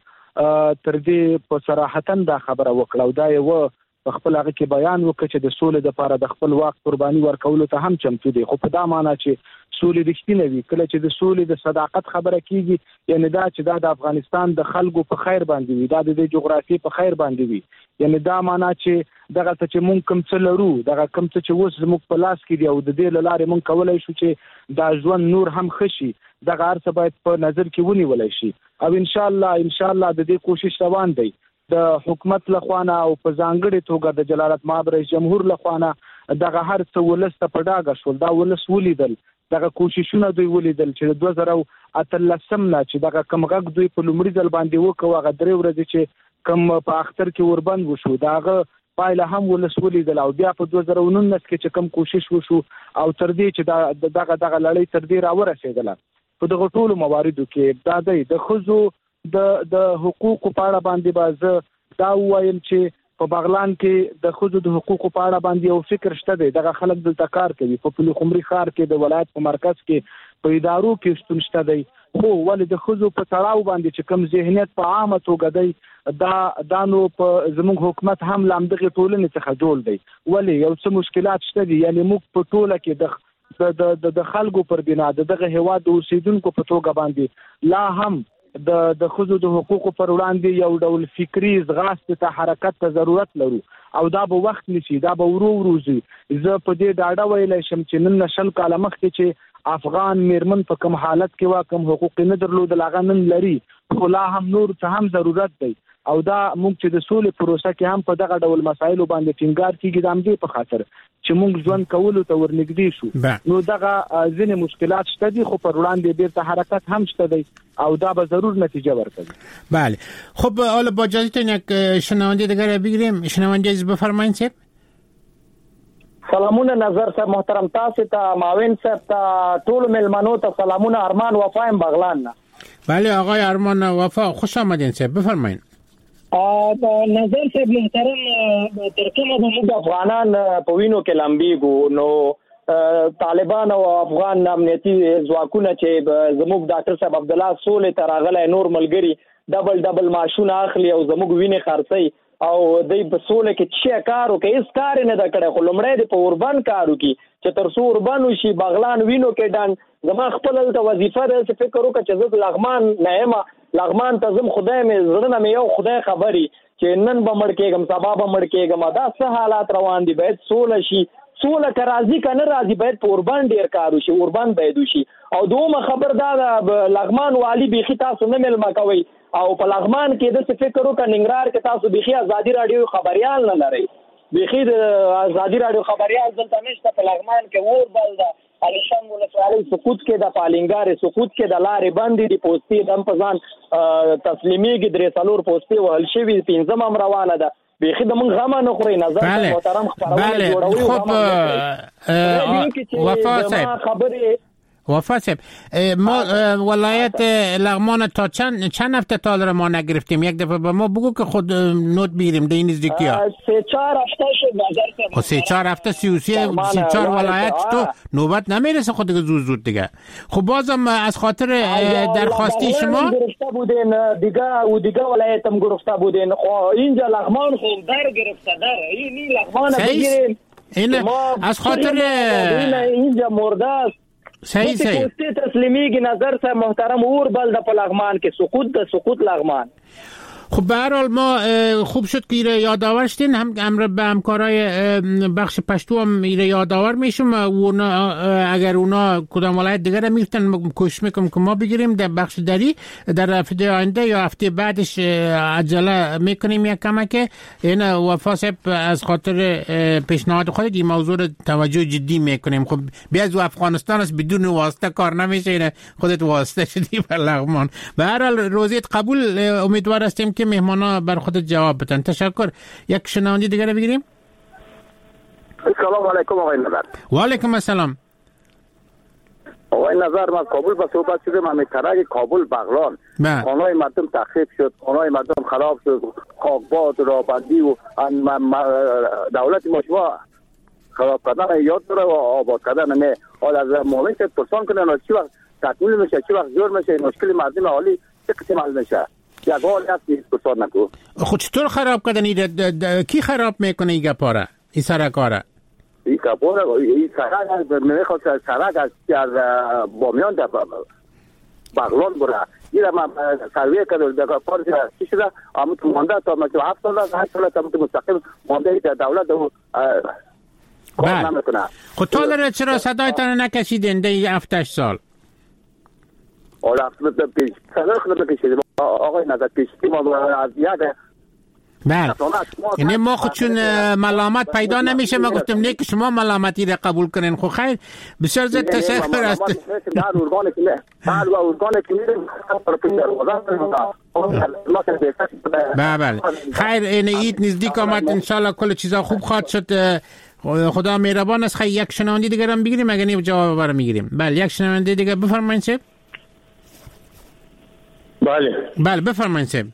تر دې په صراحتاً دا خبره وکړه او دا یې په خپل هغه کې بیان وکړ چې د سولې لپاره د خپل واک قرباني ورکولو ته هم چمتو دی، خو په دا معنا چې سولې رښتینه وي. کله چې د سولې د صداقت خبره کیږي یعنی دا چې دا د افغانستان د خلکو په خیر باندې وي، دا د جغرافي په خیر باندې وي، یعنی دا معنا چې دغه ته چې مونږ کوم څه لرو، دغه کوم څه چې اوس زموږ په لاس کې دی او د دې له لارې مونږ کولی شو چې دا ژوند نور هم ښه شي، دغه هر څه باید په نظر کې ونیولی شي او انشاءالله انشاءالله د دې کوشش روان دی د حکومت لخوانه او په ځانګړې توګه د جلالت مآب رئیس جمهور لخوانه دغه هر څه ولس ته په ډاګه شول، دا ولس ولیدل، دغه کوششونه دوی ولیدل چې د دوه زره اتلسم نه چې دغه کم غږ دوی په لومړي ځل باندې وکړو، هغه درې ورځې چې کم په اختر کې وربند وشو د هغه پایله هم ولس ولیدل او بیا په دوه زره نولس کې چې کم کوشش وشو او تر دې چې دغه دغه لړۍ تر دې راورسېدله په دغه ټولو مواردو کې دا دی د ښځو د د حقوقو په اړه باندې به زه دا ووایم چې په بغلان کې د ښځو د حقوقو په اړه باندې یو فکر شته دی، دغه خلک دلته کار کوي، په پل خمري ښار کې د ولایت په مرکز کې په ادارو کې شتون شته دی، خو ولې د ښځو په تړاو باندې چې کوم ذهنیت په عامه توګه دی دا دا نو په زموږ حکومت هم له همدغې ټولنې څخه جوړ دی. ولې یو څه مشکلات شته دي، یعنې موږ په ټوله کې د د د خلکو پر بنا د دغه هیواد د اوسیدونکو په توګه باندې لا هم د د ښځو د حقوقو پر وړاندې یو ډول فکري ځغاستې ته حرکت ته ضرورت لرو او دا به وخت نیسي، دا به ورو ورو ځي. زه په دې ډاډه ویلی شم چې نن نه شل کاله مخکې چې افغان میرمن په کوم حالت کې وه، کوم حقوق یې نه درلودل، هغه نن لري، خو لا هم نور څه هم ضرورت دی او دا موږ چې د سولې پروسه کې هم په دغه ډول مسایلو باندې ټینګار کېږي د همدې په خاطر چې موږ ژوند کولو ته ورنږدې شو، نو دغه ځینې مشکلات شته دي خو پر وړاندې بیرته حرکت هم شته دی او دا به ضرور نتیجه ورکوي. بله خب حالا با اجازهتون یک شنونده دیگر بگیریم. شنونده عزیز بفرمایید صاحب. سلامونه نظر صاحب محترم، تاسو ته معاون صاحب ته ټول ملمنو ته سلامونه. ارمان وفایم بغلان نه. بله آقای ارمان وفا خوش آمدین صاحب، بفرمایید. نظر صاحب محترم، تر کومه به موږ افغانان په وینو کې لمبیږو، نو طالبان او افغان امنیتي ځواکونه چې زموږ ډاکټر صاحب عبدالله سولې ته راغلی نور ملګري ډبل ډبل ماشونه اخلي او زموږ وینې خرڅوي او دوی په سولې کې څه کار وکړي، هېڅ کار یې نه ده کړی، خو لومړی د په اوربند کار وکړي چې تر څو اوربند وشي بغلان وینو کې ډنډ. زما خپل هلته وظیفه ده چې فکر وکړه چې زه لغمان نه یم، لغمان ته ځم، خدای مې زړه نه مې یو خدای خبري چې نن به مړ کېږم سبا به مړ کېږم، دا څه حالات روان دي. باید سوله شي، سوله که راځي که نه راځي باید په اوربند ډېر کار وشي، اوربند باید وشي. او دومره خبر دا ده لغمان والي بیخي تاسو نه مېلمه کوئ او په لغمان کې داسې فکر وکړه ننګرهار کې تاسو بیخي ازادي راډیو خبریال نه لرئ، بیخي د ازادي راډیو خبریال دلته نشته. په لغمان کې اور بل ده، علیشنګ ولسوالۍ سقوط کې د پالنګارې سقوط کې د لارې بندې دي، پوستې دم په ځان تسلیمیږي، درې څلور پوستې وهل شوي، پنځم هم روانه ده. بیخي د موږ غمه نه خورئ. نظر محترم خپرونه جوړوي. خب وفا صاحب خبرې وفا صاحب ما ولایت لغمان تا چند چند هفته تا رو ما نگرفتیم، یک دفعه به ما بگو که خود نوت بگیریم در این نزدیکی ها. سه چهار هفته شد نظر سه چهار هفته سی و سی سی چهار ولایت تو نوبت نمیرسه خود دیگه زود زود دیگه. خب بازم از خاطر درخواستی شما گرفته بودین دیگه و دیگه ولایت هم گرفته بودین، خب اینجا لغمان خب در گرفته در این لغمان بگیریم این از خاطر اینجا مرده است. صحیح صحیح پوسټي تسلیمیږي. نظر صاحب محترم اور بل د په لغمان کې سقوط د سقوط لغمان. خب به هر حال ما خوب شد که ایره یادآور شدین، هم امر به همکارای بخش پشتو هم ایره یادآور میشم و اونا اگر اونا کدام ولایت دیگر میفتن کوشش میکنم که ما بگیریم در بخش دری در هفته آینده یا هفته بعدش عجله میکنیم یک کمک. این وفا صاحب از خاطر پیشنهاد خودت این موضوع رو توجه جدی میکنیم. خب بیاز و افغانستان است بدون واسطه کار نمیشه، این خودت واسطه شدی بر لغمان. به هر حال روزیت قبول، امیدوار هستیم که مهمانا بر خودت جواب بدن. تشکر. یک شنونده دیگر بگیریم. السلام علیکم آقای نظر. و علیکم السلام. آقای نظر، من کابل به صحبت شدم. همین ترک کابل بغلان خانه‌های مردم تخریب شد، خانه‌های مردم خراب شد، خاکباد رابندی و دولت ما شما خراب کردن یاد داره و آباد کردن. نه حال از مومن که پرسان کنن چی وقت تکمیل میشه، چی وقت جور میشه، مشکل مردم حالی چه قسم حل میشه. یک حال هست پرسان نکو. خود چطور خراب کردن؟ کی خراب میکنه این گپاره؟ این سرکاره این کپور این سرک میخواد سرک از بامیان در بغلان بره. این ما سروی کردم در پارس چی شده اما تو مانده تا مثلا هفت سال هشت سال تا مستقیم مانده در دولت و کار نمیکنه. خود تا داره چرا صدایتان نکشیدین در هفت هشت سال؟ حالا پیش صدای نکشیدیم آقای نظر پیشتی ما از یک بله. یعنی ما خود چون ملامت پیدا نمیشه ما گفتم نه که شما ملامتی را قبول کنین. خب خیر بسیار زیاد تشکر است. بله بله خیر این عید نزدیک آمد انشالله کل چیزا خوب خواهد شد. خدا مهربان است. خیر یک شنونده دیگر هم بگیریم اگر نه جواب برام میگیریم. بله یک شنونده دیگر بفرمایید سب. بله بله بفرمایید سب.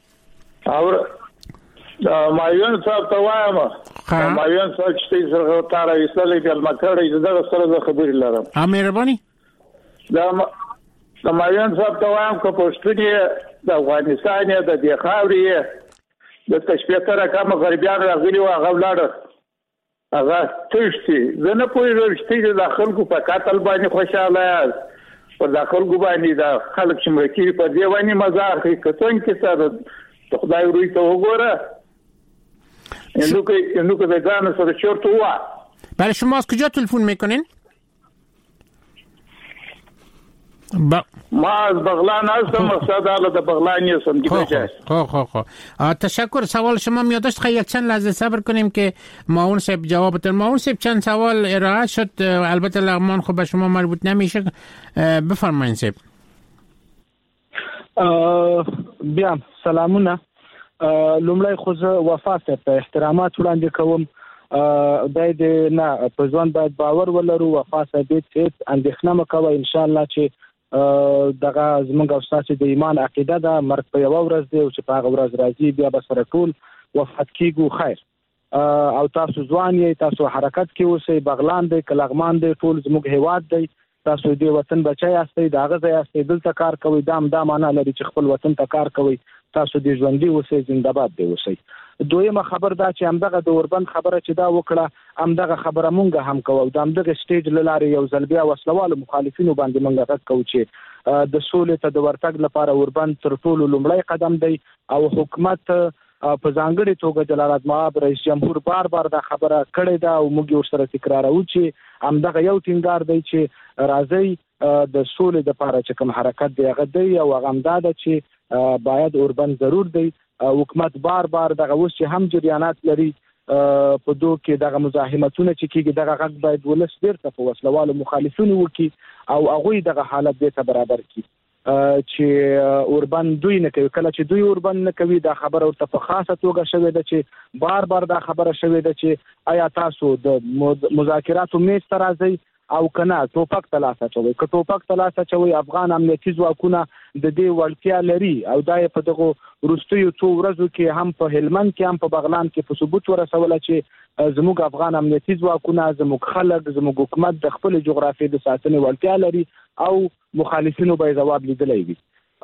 مایون صاحب ته وایم مایون صاحب چې سره تاره ایستلې د مکړې دغه سره د خبرې لرم. ا مهرباني دا د مایون صاحب ته وایم که پښتوني د افغانستان د دې خاورې د تشبیهتره کوم غربیان راغلي او هغه ولاړ هغه تشتي زه نه پوهېږم چې د خلکو په قتل باندې خوشاله یاست په د خلکو باندې د خلک چې مړه کېږي په دې باندې مزار کوي که څنګه کې سره د خدای روی ته وګوره. اینو که اینو که بگم سر چرت و برای شما از کجا تلفن میکنین؟ با... ما از بغلان هستم. مقصد حالا در بغلان هستم. خواه خواه خواه تشکر. سوال شما میادشت خیلی یک چند لحظه صبر کنیم که معاون صاحب جوابتون. معاون صاحب چند سوال ارائه شد البته لغمان خب به شما مربوط نمیشه. بفرمایید صاحب. بیا سلامونه. لومړی خو زه وفا صاحب ته احترامات وړاندې کوم. دای دې نه په ځوان باید باور ولرو. وفا صاحب هیڅ اندېښنه مه کوئ. انشاءالله چې دغه زموږ او ستاسو د ایمان عقیده ده مرګ په یوه ورځ دی او چې په هغه ورځ راځي بیا به سره ټول وفات کیږو. خیر او تاسو ځوان یې، تاسو حرکت کې اوسئ. بغلان دی که لغمان دی ټول زموږ هیواد دی. تاسو دې وطن بچی یاستئ، د هغه ځای یاستئ، دلته کار کوئ. دا هم دا معنا لري چې خپل وطن ته کار کوئ. تاسو دې ژوندي اوسئ، زنده باد دې اوسئ. دویمه خبر دا چې همدغه د اوربند خبره چې دا وکړه همدغه خبره مونږ هم کوو. د همدغه سټیج له لارې یو ځل بیا وسلوالو مخالفینو باندې مونږ غږ کوو چې د سولې ته د ورتګ لپاره اوربند تر ټولو لومړی قدم دی او حکومت په ځانګړې توګه جلال مآب رئیس جمهور بار بار دا خبره کړې ده او موږ ورسره تکراروو چې همدغه یو ټینګار دی چې راځي د سولې لپاره چې کوم حرکت دی هغه دی او هغه هم دا ده چې باید اوربند ضرور دی. حکومت بار بار دغه اوس چې هم جریانات لري په دوه کې دغه مزاحمتونه چې کیږي دغه غږ باید ولس بیرته په وسلوالو مخالفینو وکړي او هغوی دغه حالت دې ته برابر کړي چې اوربند دوی نه کوي. کله چې دوی اوربند نه کوي دا خبره ورته په خاصه توګه شوې ده چې بار بار دا خبره شوې ده چې آیا تاسو د مذاکراتو میز ته راځئ او کنه توپک تلاسه چوي. که توپک تلاسه چوي افغان امنیتي ځواکونه د دې وړتیا لري او دا په دغه وروستیو څو ورځو کې هم په هلمند کې هم په بغلان کې په ثبوت ورسوله چې زموږ افغان امنیتي ځواکونه زموږ خلک زموږ حکومت د خپل جغرافیې د ساتنې وړتیا لري او مخالفینو به ځواب لیدلی وي.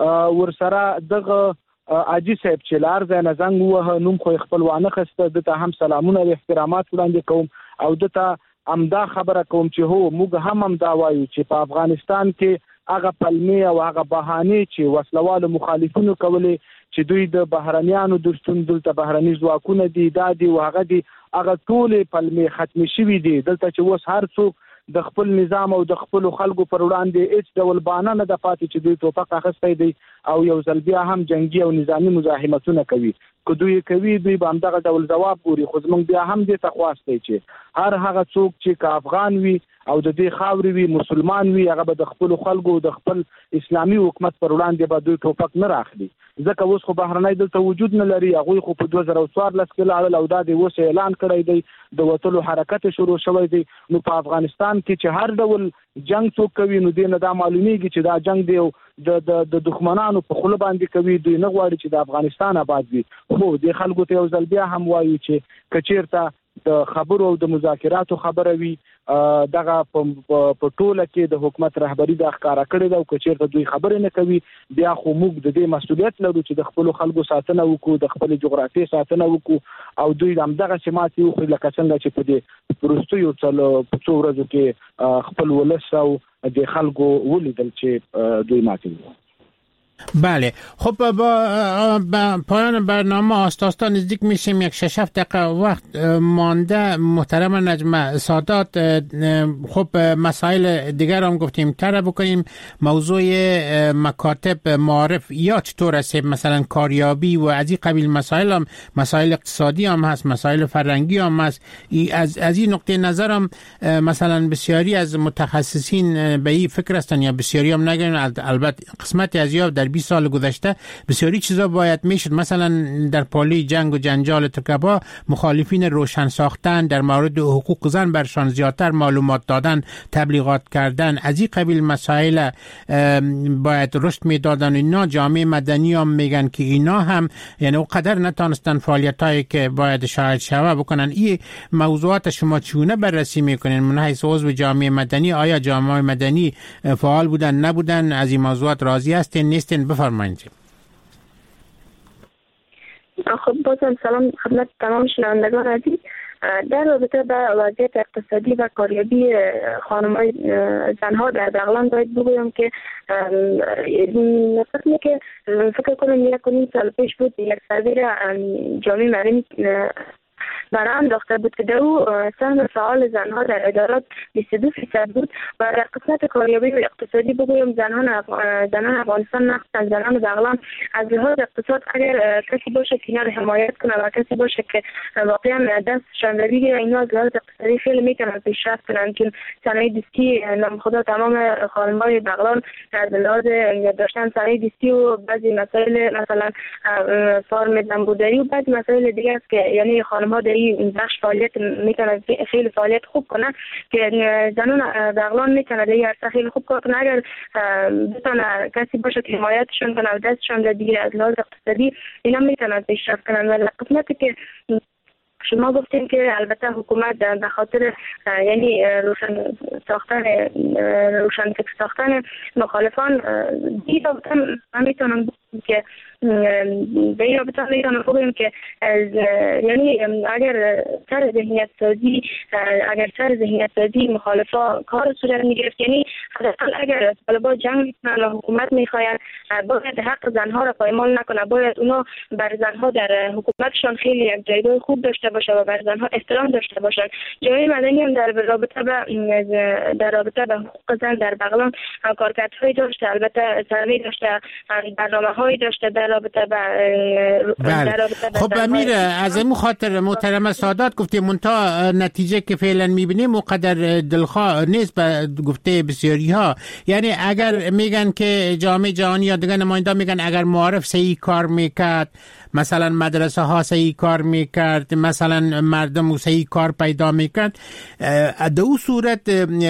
ورسره دغه اجي صاحب چې لار ځای نه زنګ ووهه نوم خو خپل وانه خسته دته هم سلامونه او احترامات وړاندې کوم او دته امدا خبره کوم چې هو موږ هم هم دا وایو چې په افغانستان کې هغه پلمې او هغه بهانې چې وسلوالو مخالفینو کولې چې دوی د بهرنیانو د شتون دلته بهرني ځواکونه دي دا دي او هغه دي هغه ټولې پلمې ختمې شوي دي. دلته چې اوس هر څوک د خپل نظام او د خپل خلکو پر وړاندې هیڅ ډول بهانه نه ده پاتې چې دوی توپک اخیستی دی او یو ځل بیا هم جنگي او نظامی مزاحمتونه کوي. که دوی کوي دوی به همدغه ډول ځواب ګوري. خو زمونږ بیا هم دې ته خواستی چې هر هغه څوک چې که افغان وي او د دې خاورې وي، مسلمان وي، هغه به د خپلو خلکو د خپل اسلامي حکومت پر وړاندې به دوی ټوپک نه راخلي. ځکه اوس خو بهرنی دلته وجود نه لري. هغوی خو په دوه زره څوارلس کې لاړل او دا د اوس اعلان کړی دی، د وتلو حرکت شروع شوی دی. نو په افغانستان کې چې هر ډول جنگ څوک کوي نو دې نه دا معلومیږي چې دا جنگ دی د د د دښمنانو په خوله باندې کوي. دوی نه غواړي چې د افغانستان آباد وي. خو د خلکو ته یو ځل بیا هم وایو چې که چېرته د خبرو او د مذاکراتو خبره وي، دغه په ټوله کې د حکومت رهبری دا ښکارا کړې ده او که چېرته دوی خبرې نه کوي بیا خو موږ د دې مسؤلیت لرو چې د خپلو خلکو ساتنه وکړو، د خپلې جغرافیې ساتنه وکړو او دوی همدغسې ماتې وخوري لکه څنګه چې په دې وروستیو په څو ورځو کې خپل ولس او د خلکو ولیدل چې دوی ماتې وکړو. بله، خب با, با پایان برنامه آستا آستا نزدیک میشیم. یک شش هفت دقیقه وقت مانده. محترم نجمه سادات، خب مسائل دیگر هم گفتیم تر بکنیم. موضوع مکاتب معارف یا چطور است، مثلا کاریابی و از این قبیل مسائل هم، مسائل اقتصادی هم هست، مسائل فرهنگی هم هست. از از این نقطه نظر هم مثلا بسیاری از متخصصین به این فکر هستن یا بسیاری هم نگن، البته قسمت از یا در بیست سال گذشته بسیاری چیزا باید میشد. مثلا در پالی جنگ و جنجال ترکبا مخالفین روشن ساختن، در مورد حقوق زن برشان زیادتر معلومات دادن، تبلیغات کردن، از این قبیل مسائل باید رشد میدادن. اینا جامعه مدنی هم میگن که اینا هم یعنی اونقدر نتانستن فعالیت هایی که باید شاید شوه بکنن. این موضوعات شما چونه بررسی میکنین من حیث عضو جامعه مدنی؟ آیا جامعه مدنی فعال بودن نبودن؟ از این موضوعات راضی هستین نیستین؟ بفرمایید. خب بازم سلام خدمت تمام شنوندگان عزیز. در رابطه با وضعیت اقتصادی و کاریابی خانم‌های زنها در بغلان باید بگویم که فکر که فکر کنم یک و نیم سال پیش بود یک سروی جامعه مدنی برای انداخته بود که در او سهم فعال زنها در ادارات بیست و دو فیصد بود و در قسمت کاریابی و اقتصادی بگویم زنان زنان افغانستان نقصن زنان بغلان از لحاظ اقتصاد اگر کسی باشه که اینا رو حمایت کنه و کسی باشه که واقعا دستشان رو بگیره اینا از لحاظ اقتصادی خیلی میتونن پیشرفت کنن. چون صنایع دستی نام خدا تمام خانم‌های بغلان از لحاظ داشتن صنایع دستی و بعضی مسائل مثلا فارم دنبودری و بعضی مسائل دیگه است که یعنی خانم‌ها در این بخش فعالیت میتونن خیلی فعالیت خوب کنن که زنان بغلان میتونن در این عرصه خیلی خوب کار کنن اگر بتونه کسی باشه که حمایتشون کنه و دستشون در دیگه از لحاظ اقتصادی اینا میتونن پیشرفت کنن. و قسمتی که شما گفتین که البته حکومت به خاطر یعنی روشن ساختن روشن فکر ساختن مخالفان دیگه من میتونم که به این رابطه میتونم بگویم که یعنی اگر سر ذهنیت سازی اگر سر ذهنیت سازی مخالفا کار صورت میگرفت یعنی حداقل اگر طالبان جنگ میکنن و حکومت میخواین باید حق زنها را پایمال نکنه، باید اونا بر زنها در حکومتشان خیلی یک جایگاه خوب داشته باشه و بر زنها احترام داشته باشن. جامعه مدنی هم در رابطه به در رابطه به حقوق زن در بغلان کارکردهای داشته، البته سروی داشته، برنامه‌هایی داشته در رابطه با در رابطه با خب امیر از این خاطر محترم سادات گفتیم منتها نتیجه که فعلا میبینیم مقدر دلخواه نیست به گفته بسیاری ها. یعنی اگر میگن که جامعه جهانی یا دیگه نماینده میگن اگر معارف صحیح کار میکرد، مثلا مدرسه ها صحیح کار میکرد، مثلا مردم صحیح کار پیدا میکرد، در اون صورت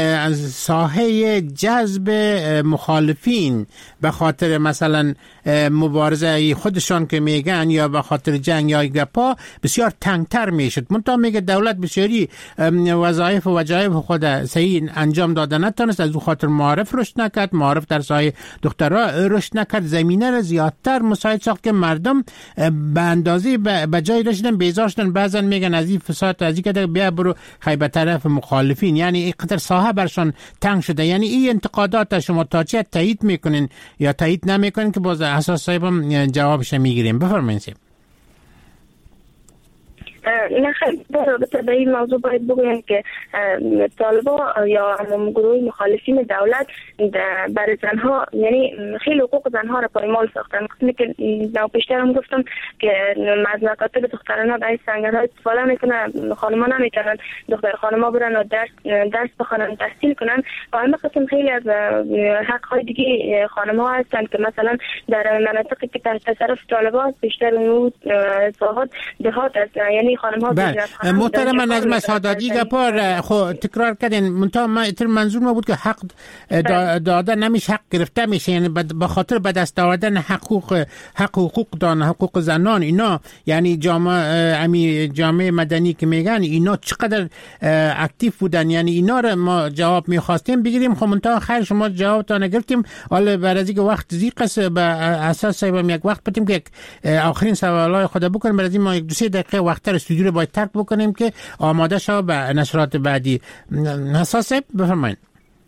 ساحه جذب مخالفین به خاطر مثلا مبارزه خودشان که میگن یا به خاطر جنگ یا گپا بسیار تنگتر میشد. منتها میگه دولت بسیاری وظایف و وجایف خود صحیح انجام داده نتونست، از اون خاطر معارف رشد نکرد، معارف در ساحه دخترها رشد نکرد، زمینه را زیادتر مساعد ساخت که مردم به اندازه به جای رسیدن بیزار شدن. بعضن میگن از این فساد از این که بیا برو خیبه طرف مخالفین، یعنی این قدر ساحه برشان تنگ شده. یعنی این انتقادات شما تا چه تایید میکنین یا تایید نمیکنین که باز اساس صاحبم جوابش میگیریم؟ بفرمایید. نه خیلی در به این موضوع باید بگویم که طالبا یا گروه مخالفین دولت برای زنها یعنی خیلی حقوق زنها را پایمال ساختن. قسمی که نو پیشتر هم گفتم که از مکاتب دختران ها در سنگرها استفاده میکنن، خانما نمیتونن دختر خانما برن و درس درس بخونن، تحصیل کنن. و همه قسم خیلی از حق های دیگه خانما هستن که مثلا در مناطقی که تحت تصرف طالبان بیشتر اون ساحات دهات است، یعنی خانم‌ها بله. محترم نظم ساداتی گپار خو تکرار کردین منتها ما منظور ما بود که حق دادن نمیشه، حق گرفته میشه، یعنی به خاطر به دست آوردن حقوق حق حقوق دان حقوق زنان اینا، یعنی جامعه امی جامعه مدنی که میگن اینا چقدر اکتیو بودن، یعنی اینا رو ما جواب میخواستیم بگیریم. خب منتها خیر شما جواب تا نگرفتیم. حالا برای اینکه وقت زیق است به اساس هم یک وقت بدیم که آخرین سوالای خود بکنیم، برای ما یک دو سه دقیقه وقت استودیو رو باید ترک بکنیم که آماده شو به نشرات بعدی. حساسه بفرمایید.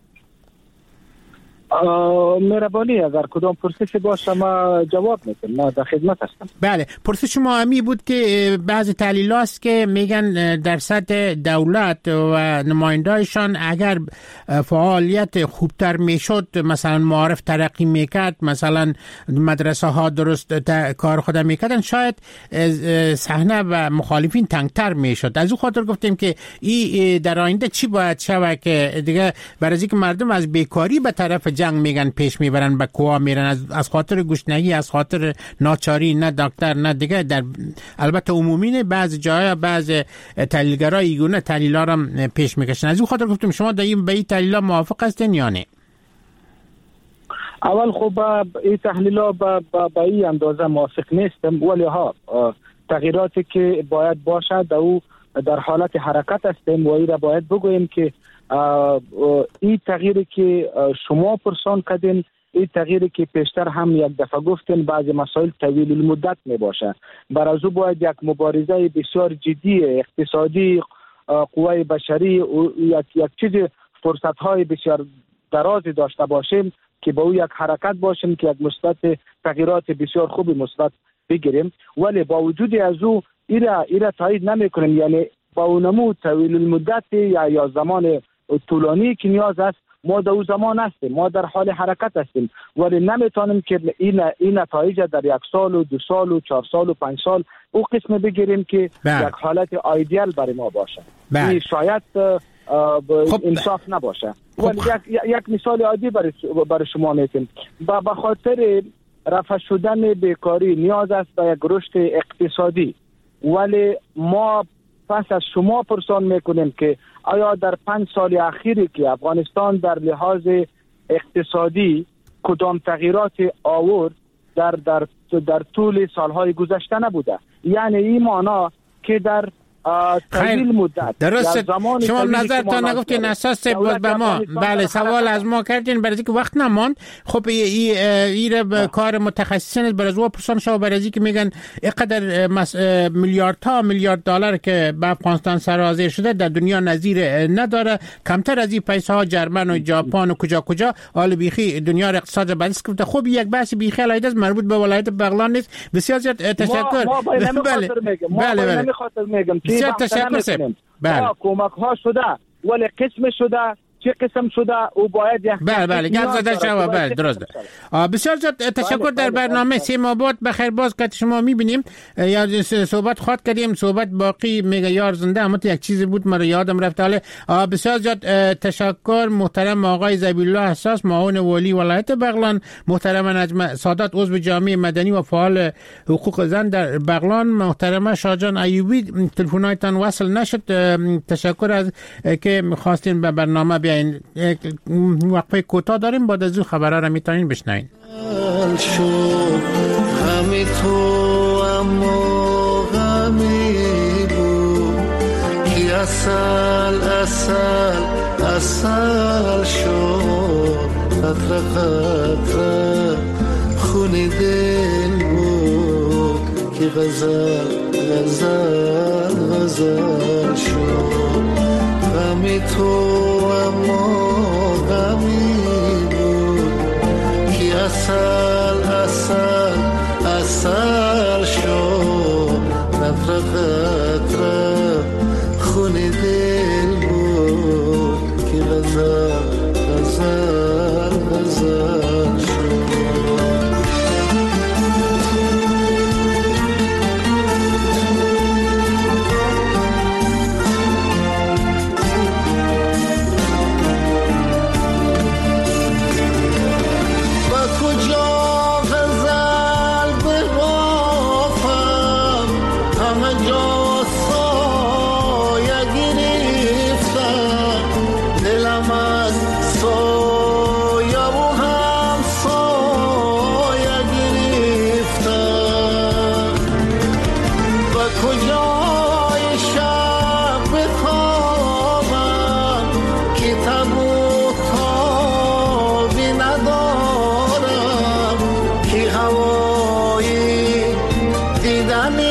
مهربانی اگر کدام پرسشی باشه ما جواب میدم، ما در خدمت هستم. بله، پرسش ما همی بود که بعضی تحلیل‌ها است که میگن در سطح دولت و نماینده‌شان اگر فعالیت خوبتر میشد، مثلا معارف ترقی میکرد، مثلا مدرسه ها درست کار خود میکردن، شاید صحنه و مخالفین تنگتر میشد. از اون خاطر گفتیم که این در آینده چی باید شود که دیگه برای اینکه مردم از بیکاری به طرف جنگ میگن پیش میبرن، به کوه میرن از, از خاطر گشنگی، از خاطر ناچاری، نه دکتر نه دیگه. در البته عمومی نه، بعض جاها بعض تحلیلگرا ایگونه تحلیلا را پیش میکشن. از اون خاطر گفتم شما در این به این تحلیلا موافق هستین یا نه؟ اول خب این تحلیلا به به این اندازه موافق نیستم، ولی ها تغییراتی که باید باشه در او در حالت حرکت هستیم و این را باید بگوییم که این تغییری که شما پرسان کردین، این تغییری که پیشتر هم یک دفعه گفتین بعضی مسائل طویل المدت می باشه. برای از او باید یک مبارزه بسیار جدی اقتصادی، قوای بشری و یک یک چیز فرصت های بسیار درازی داشته باشیم که با او یک حرکت باشیم که یک مثبت تغییرات بسیار خوبی مثبت بگیریم. ولی با وجود از او ایرا ایرا تایید نمی کنیم، یعنی با اونمو طویل المدت یا یا زمان طولانی که نیاز است ما در او زمان هستیم، ما در حال حرکت هستیم، ولی نمیتونیم که این این نتایج در یک سال و دو سال و چهار سال و پنج سال او قسم بگیریم که بله. یک حالت ایدئال برای ما باشه. بله. این شاید خب انصاف نباشه. خب ولی یک, یک مثال عادی برای برای شما میتونم با بخاطر رفع شدن بیکاری نیاز است به یک رشد اقتصادی، ولی ما پس از شما پرسان میکنیم که آیا در پنج سال اخیری که افغانستان در لحاظ اقتصادی کدام تغییرات آورد در در در طول سالهای گذشته نبوده؟ یعنی این معنا که در طویل مدت درست شما نظرتان نگفتین اساس به ما. بله سوال از ما کردین برای اینکه وقت نماند. خب این این کار متخصصین برای زو پرسان شو برای اینکه میگن اینقدر میلیاردها میلیارد دلار که به افغانستان سرازیر شده در دنیا نظیر نداره، کمتر از این پیسه ها جرمن و ژاپن و کجا کجا حال بیخی دنیا اقتصاد بحث کرده. خب یک بحث بیخی علیده مربوط به ولایت بغلان نیست. بسیار زیاد تشکر. بله بله میگم بسیار تشکر سیم. بله کمک ها شده ولی قسم شده چه قسم شده او باید یک بله بله گپ زده شو. بله درست. بسیار زیاد تشکر. در برنامه سیم آباد بخیر باز که شما میبینیم یا صحبت خواهد کردیم، صحبت باقی میگه یار زنده اما یک چیزی بود مرا یادم رفت. حالا بسیار زیاد تشکر محترم آقای ذبیح الله حساس معاون والی ولایت بغلان، محترم نجم سادات عضو جامعه مدنی و فعال حقوق زن در بغلان، محترم شاهجان ایوبی تلفن‌هایتان وصل نشد. تشکر از که می‌خواستین به برنامه بیاین. وقفه کوتاه داریم، بعد از اون خبرها رو میتونین بشنوین. غمی تو اما غمی بود که اصل اصل اصل شد، قطره قطره خون دل بود که غزل غزل غزل شد. غمی تو اما غمی بود که اصل اصل اصل شد، قطره قطره غزل غزل غزل شد. هوایی دیدن